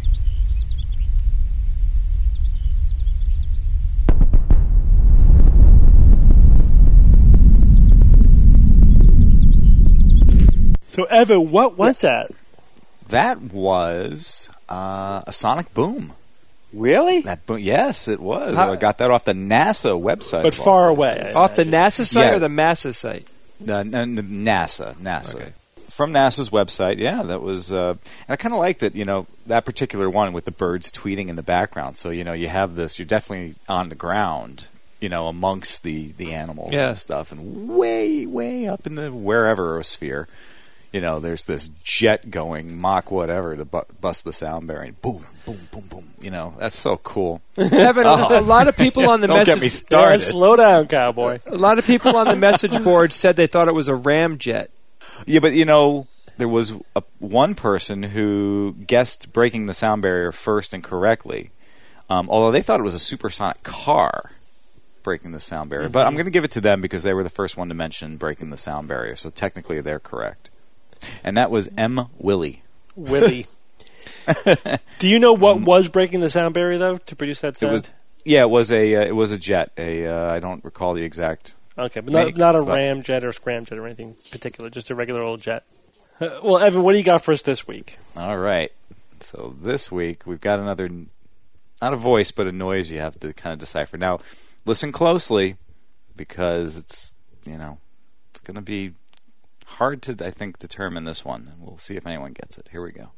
So, Evan, what was that? That was uh, a sonic boom. Really? That boom, yes, it was. How- I got that off the NASA website. But of all far places. away. Off the NASA site Yeah. or the Massa site? Uh, n- n- NASA, NASA. Okay. From NASA's website, yeah, that was. Uh, and I kind of liked it, you know, that particular one with the birds tweeting in the background. So, you know, you have this, you're definitely on the ground, you know, amongst the, the animals Yeah. and stuff. And way, way up in the wherever-osphere, you know, there's this jet going, Mach whatever, to bu- bust the sound barrier. And boom, boom, boom, boom. You know, that's so cool. Evan, a, a lot of people on the Don't message get me Yeah, started. slow down, cowboy. a lot of people on the message board said they thought it was a ramjet. Yeah, but you know, there was a, one person who guessed breaking the sound barrier first and correctly, um, although they thought it was a supersonic car breaking the sound barrier. Mm-hmm. But I'm going to give it to them because they were the first one to mention breaking the sound barrier, so technically they're correct. And that was M. Willie. Willie. Do you know what was breaking the sound barrier, though, to produce that sound? It was, yeah, it was a uh, it was a jet. A uh, I don't recall the exact. Okay, but not, make, not a but- ramjet or scramjet or anything particular, just a regular old jet. Uh, well, Evan, what do you got for us this week? All right. So this week we've got another, not a voice, but a noise you have to kind of decipher. Now, listen closely because it's, you know, it's going to be hard to, I think, determine this one. We'll see if anyone gets it. Here we go.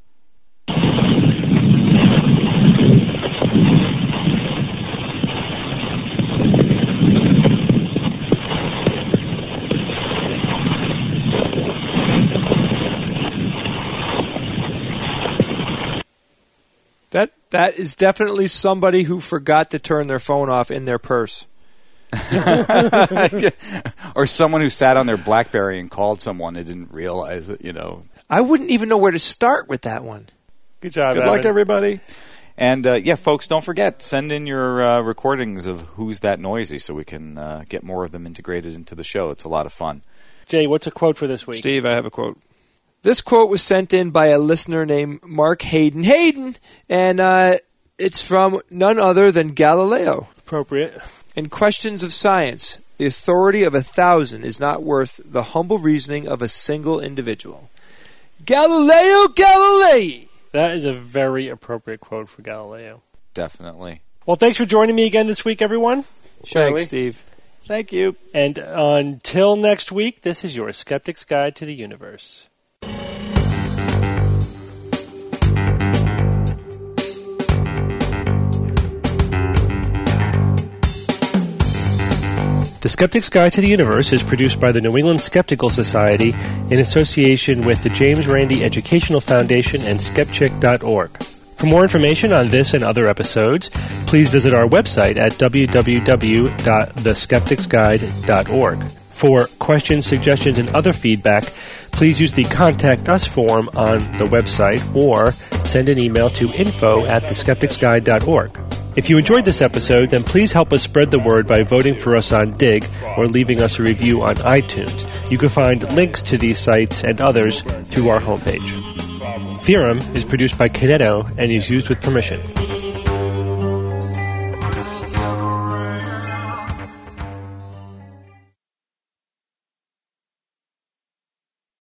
That that is definitely somebody who forgot to turn their phone off in their purse. Or someone who sat on their BlackBerry and called someone and didn't realize it, you know. I wouldn't even know where to start with that one. Good job, Good Evan. luck, everybody. And, uh, yeah, folks, don't forget, send in your uh, recordings of Who's That Noisy so we can uh, get more of them integrated into the show. It's a lot of fun. Jay, what's a quote for this week? Steve, I have a quote. This quote was sent in by a listener named Mark Hayden. Hayden! And uh, it's from none other than Galileo. Appropriate. In questions of science, the authority of a thousand is not worth the humble reasoning of a single individual. Galileo Galilei! That is a very appropriate quote for Galileo. Definitely. Well, thanks for joining me again this week, everyone. Thanks, Steve. Thank you. And until next week, this is your Skeptic's Guide to the Universe. The Skeptic's Guide to the Universe is produced by the New England Skeptical Society in association with the James Randi Educational Foundation and Skepchick dot org. For more information on this and other episodes, please visit our website at w w w dot the skeptics guide dot org. For questions, suggestions, and other feedback, please use the Contact Us form on the website or send an email to info at the skeptics guide dot org. If you enjoyed this episode, then please help us spread the word by voting for us on Dig or leaving us a review on iTunes. You can find links to these sites and others through our homepage. Theorem is produced by Kineto and is used with permission.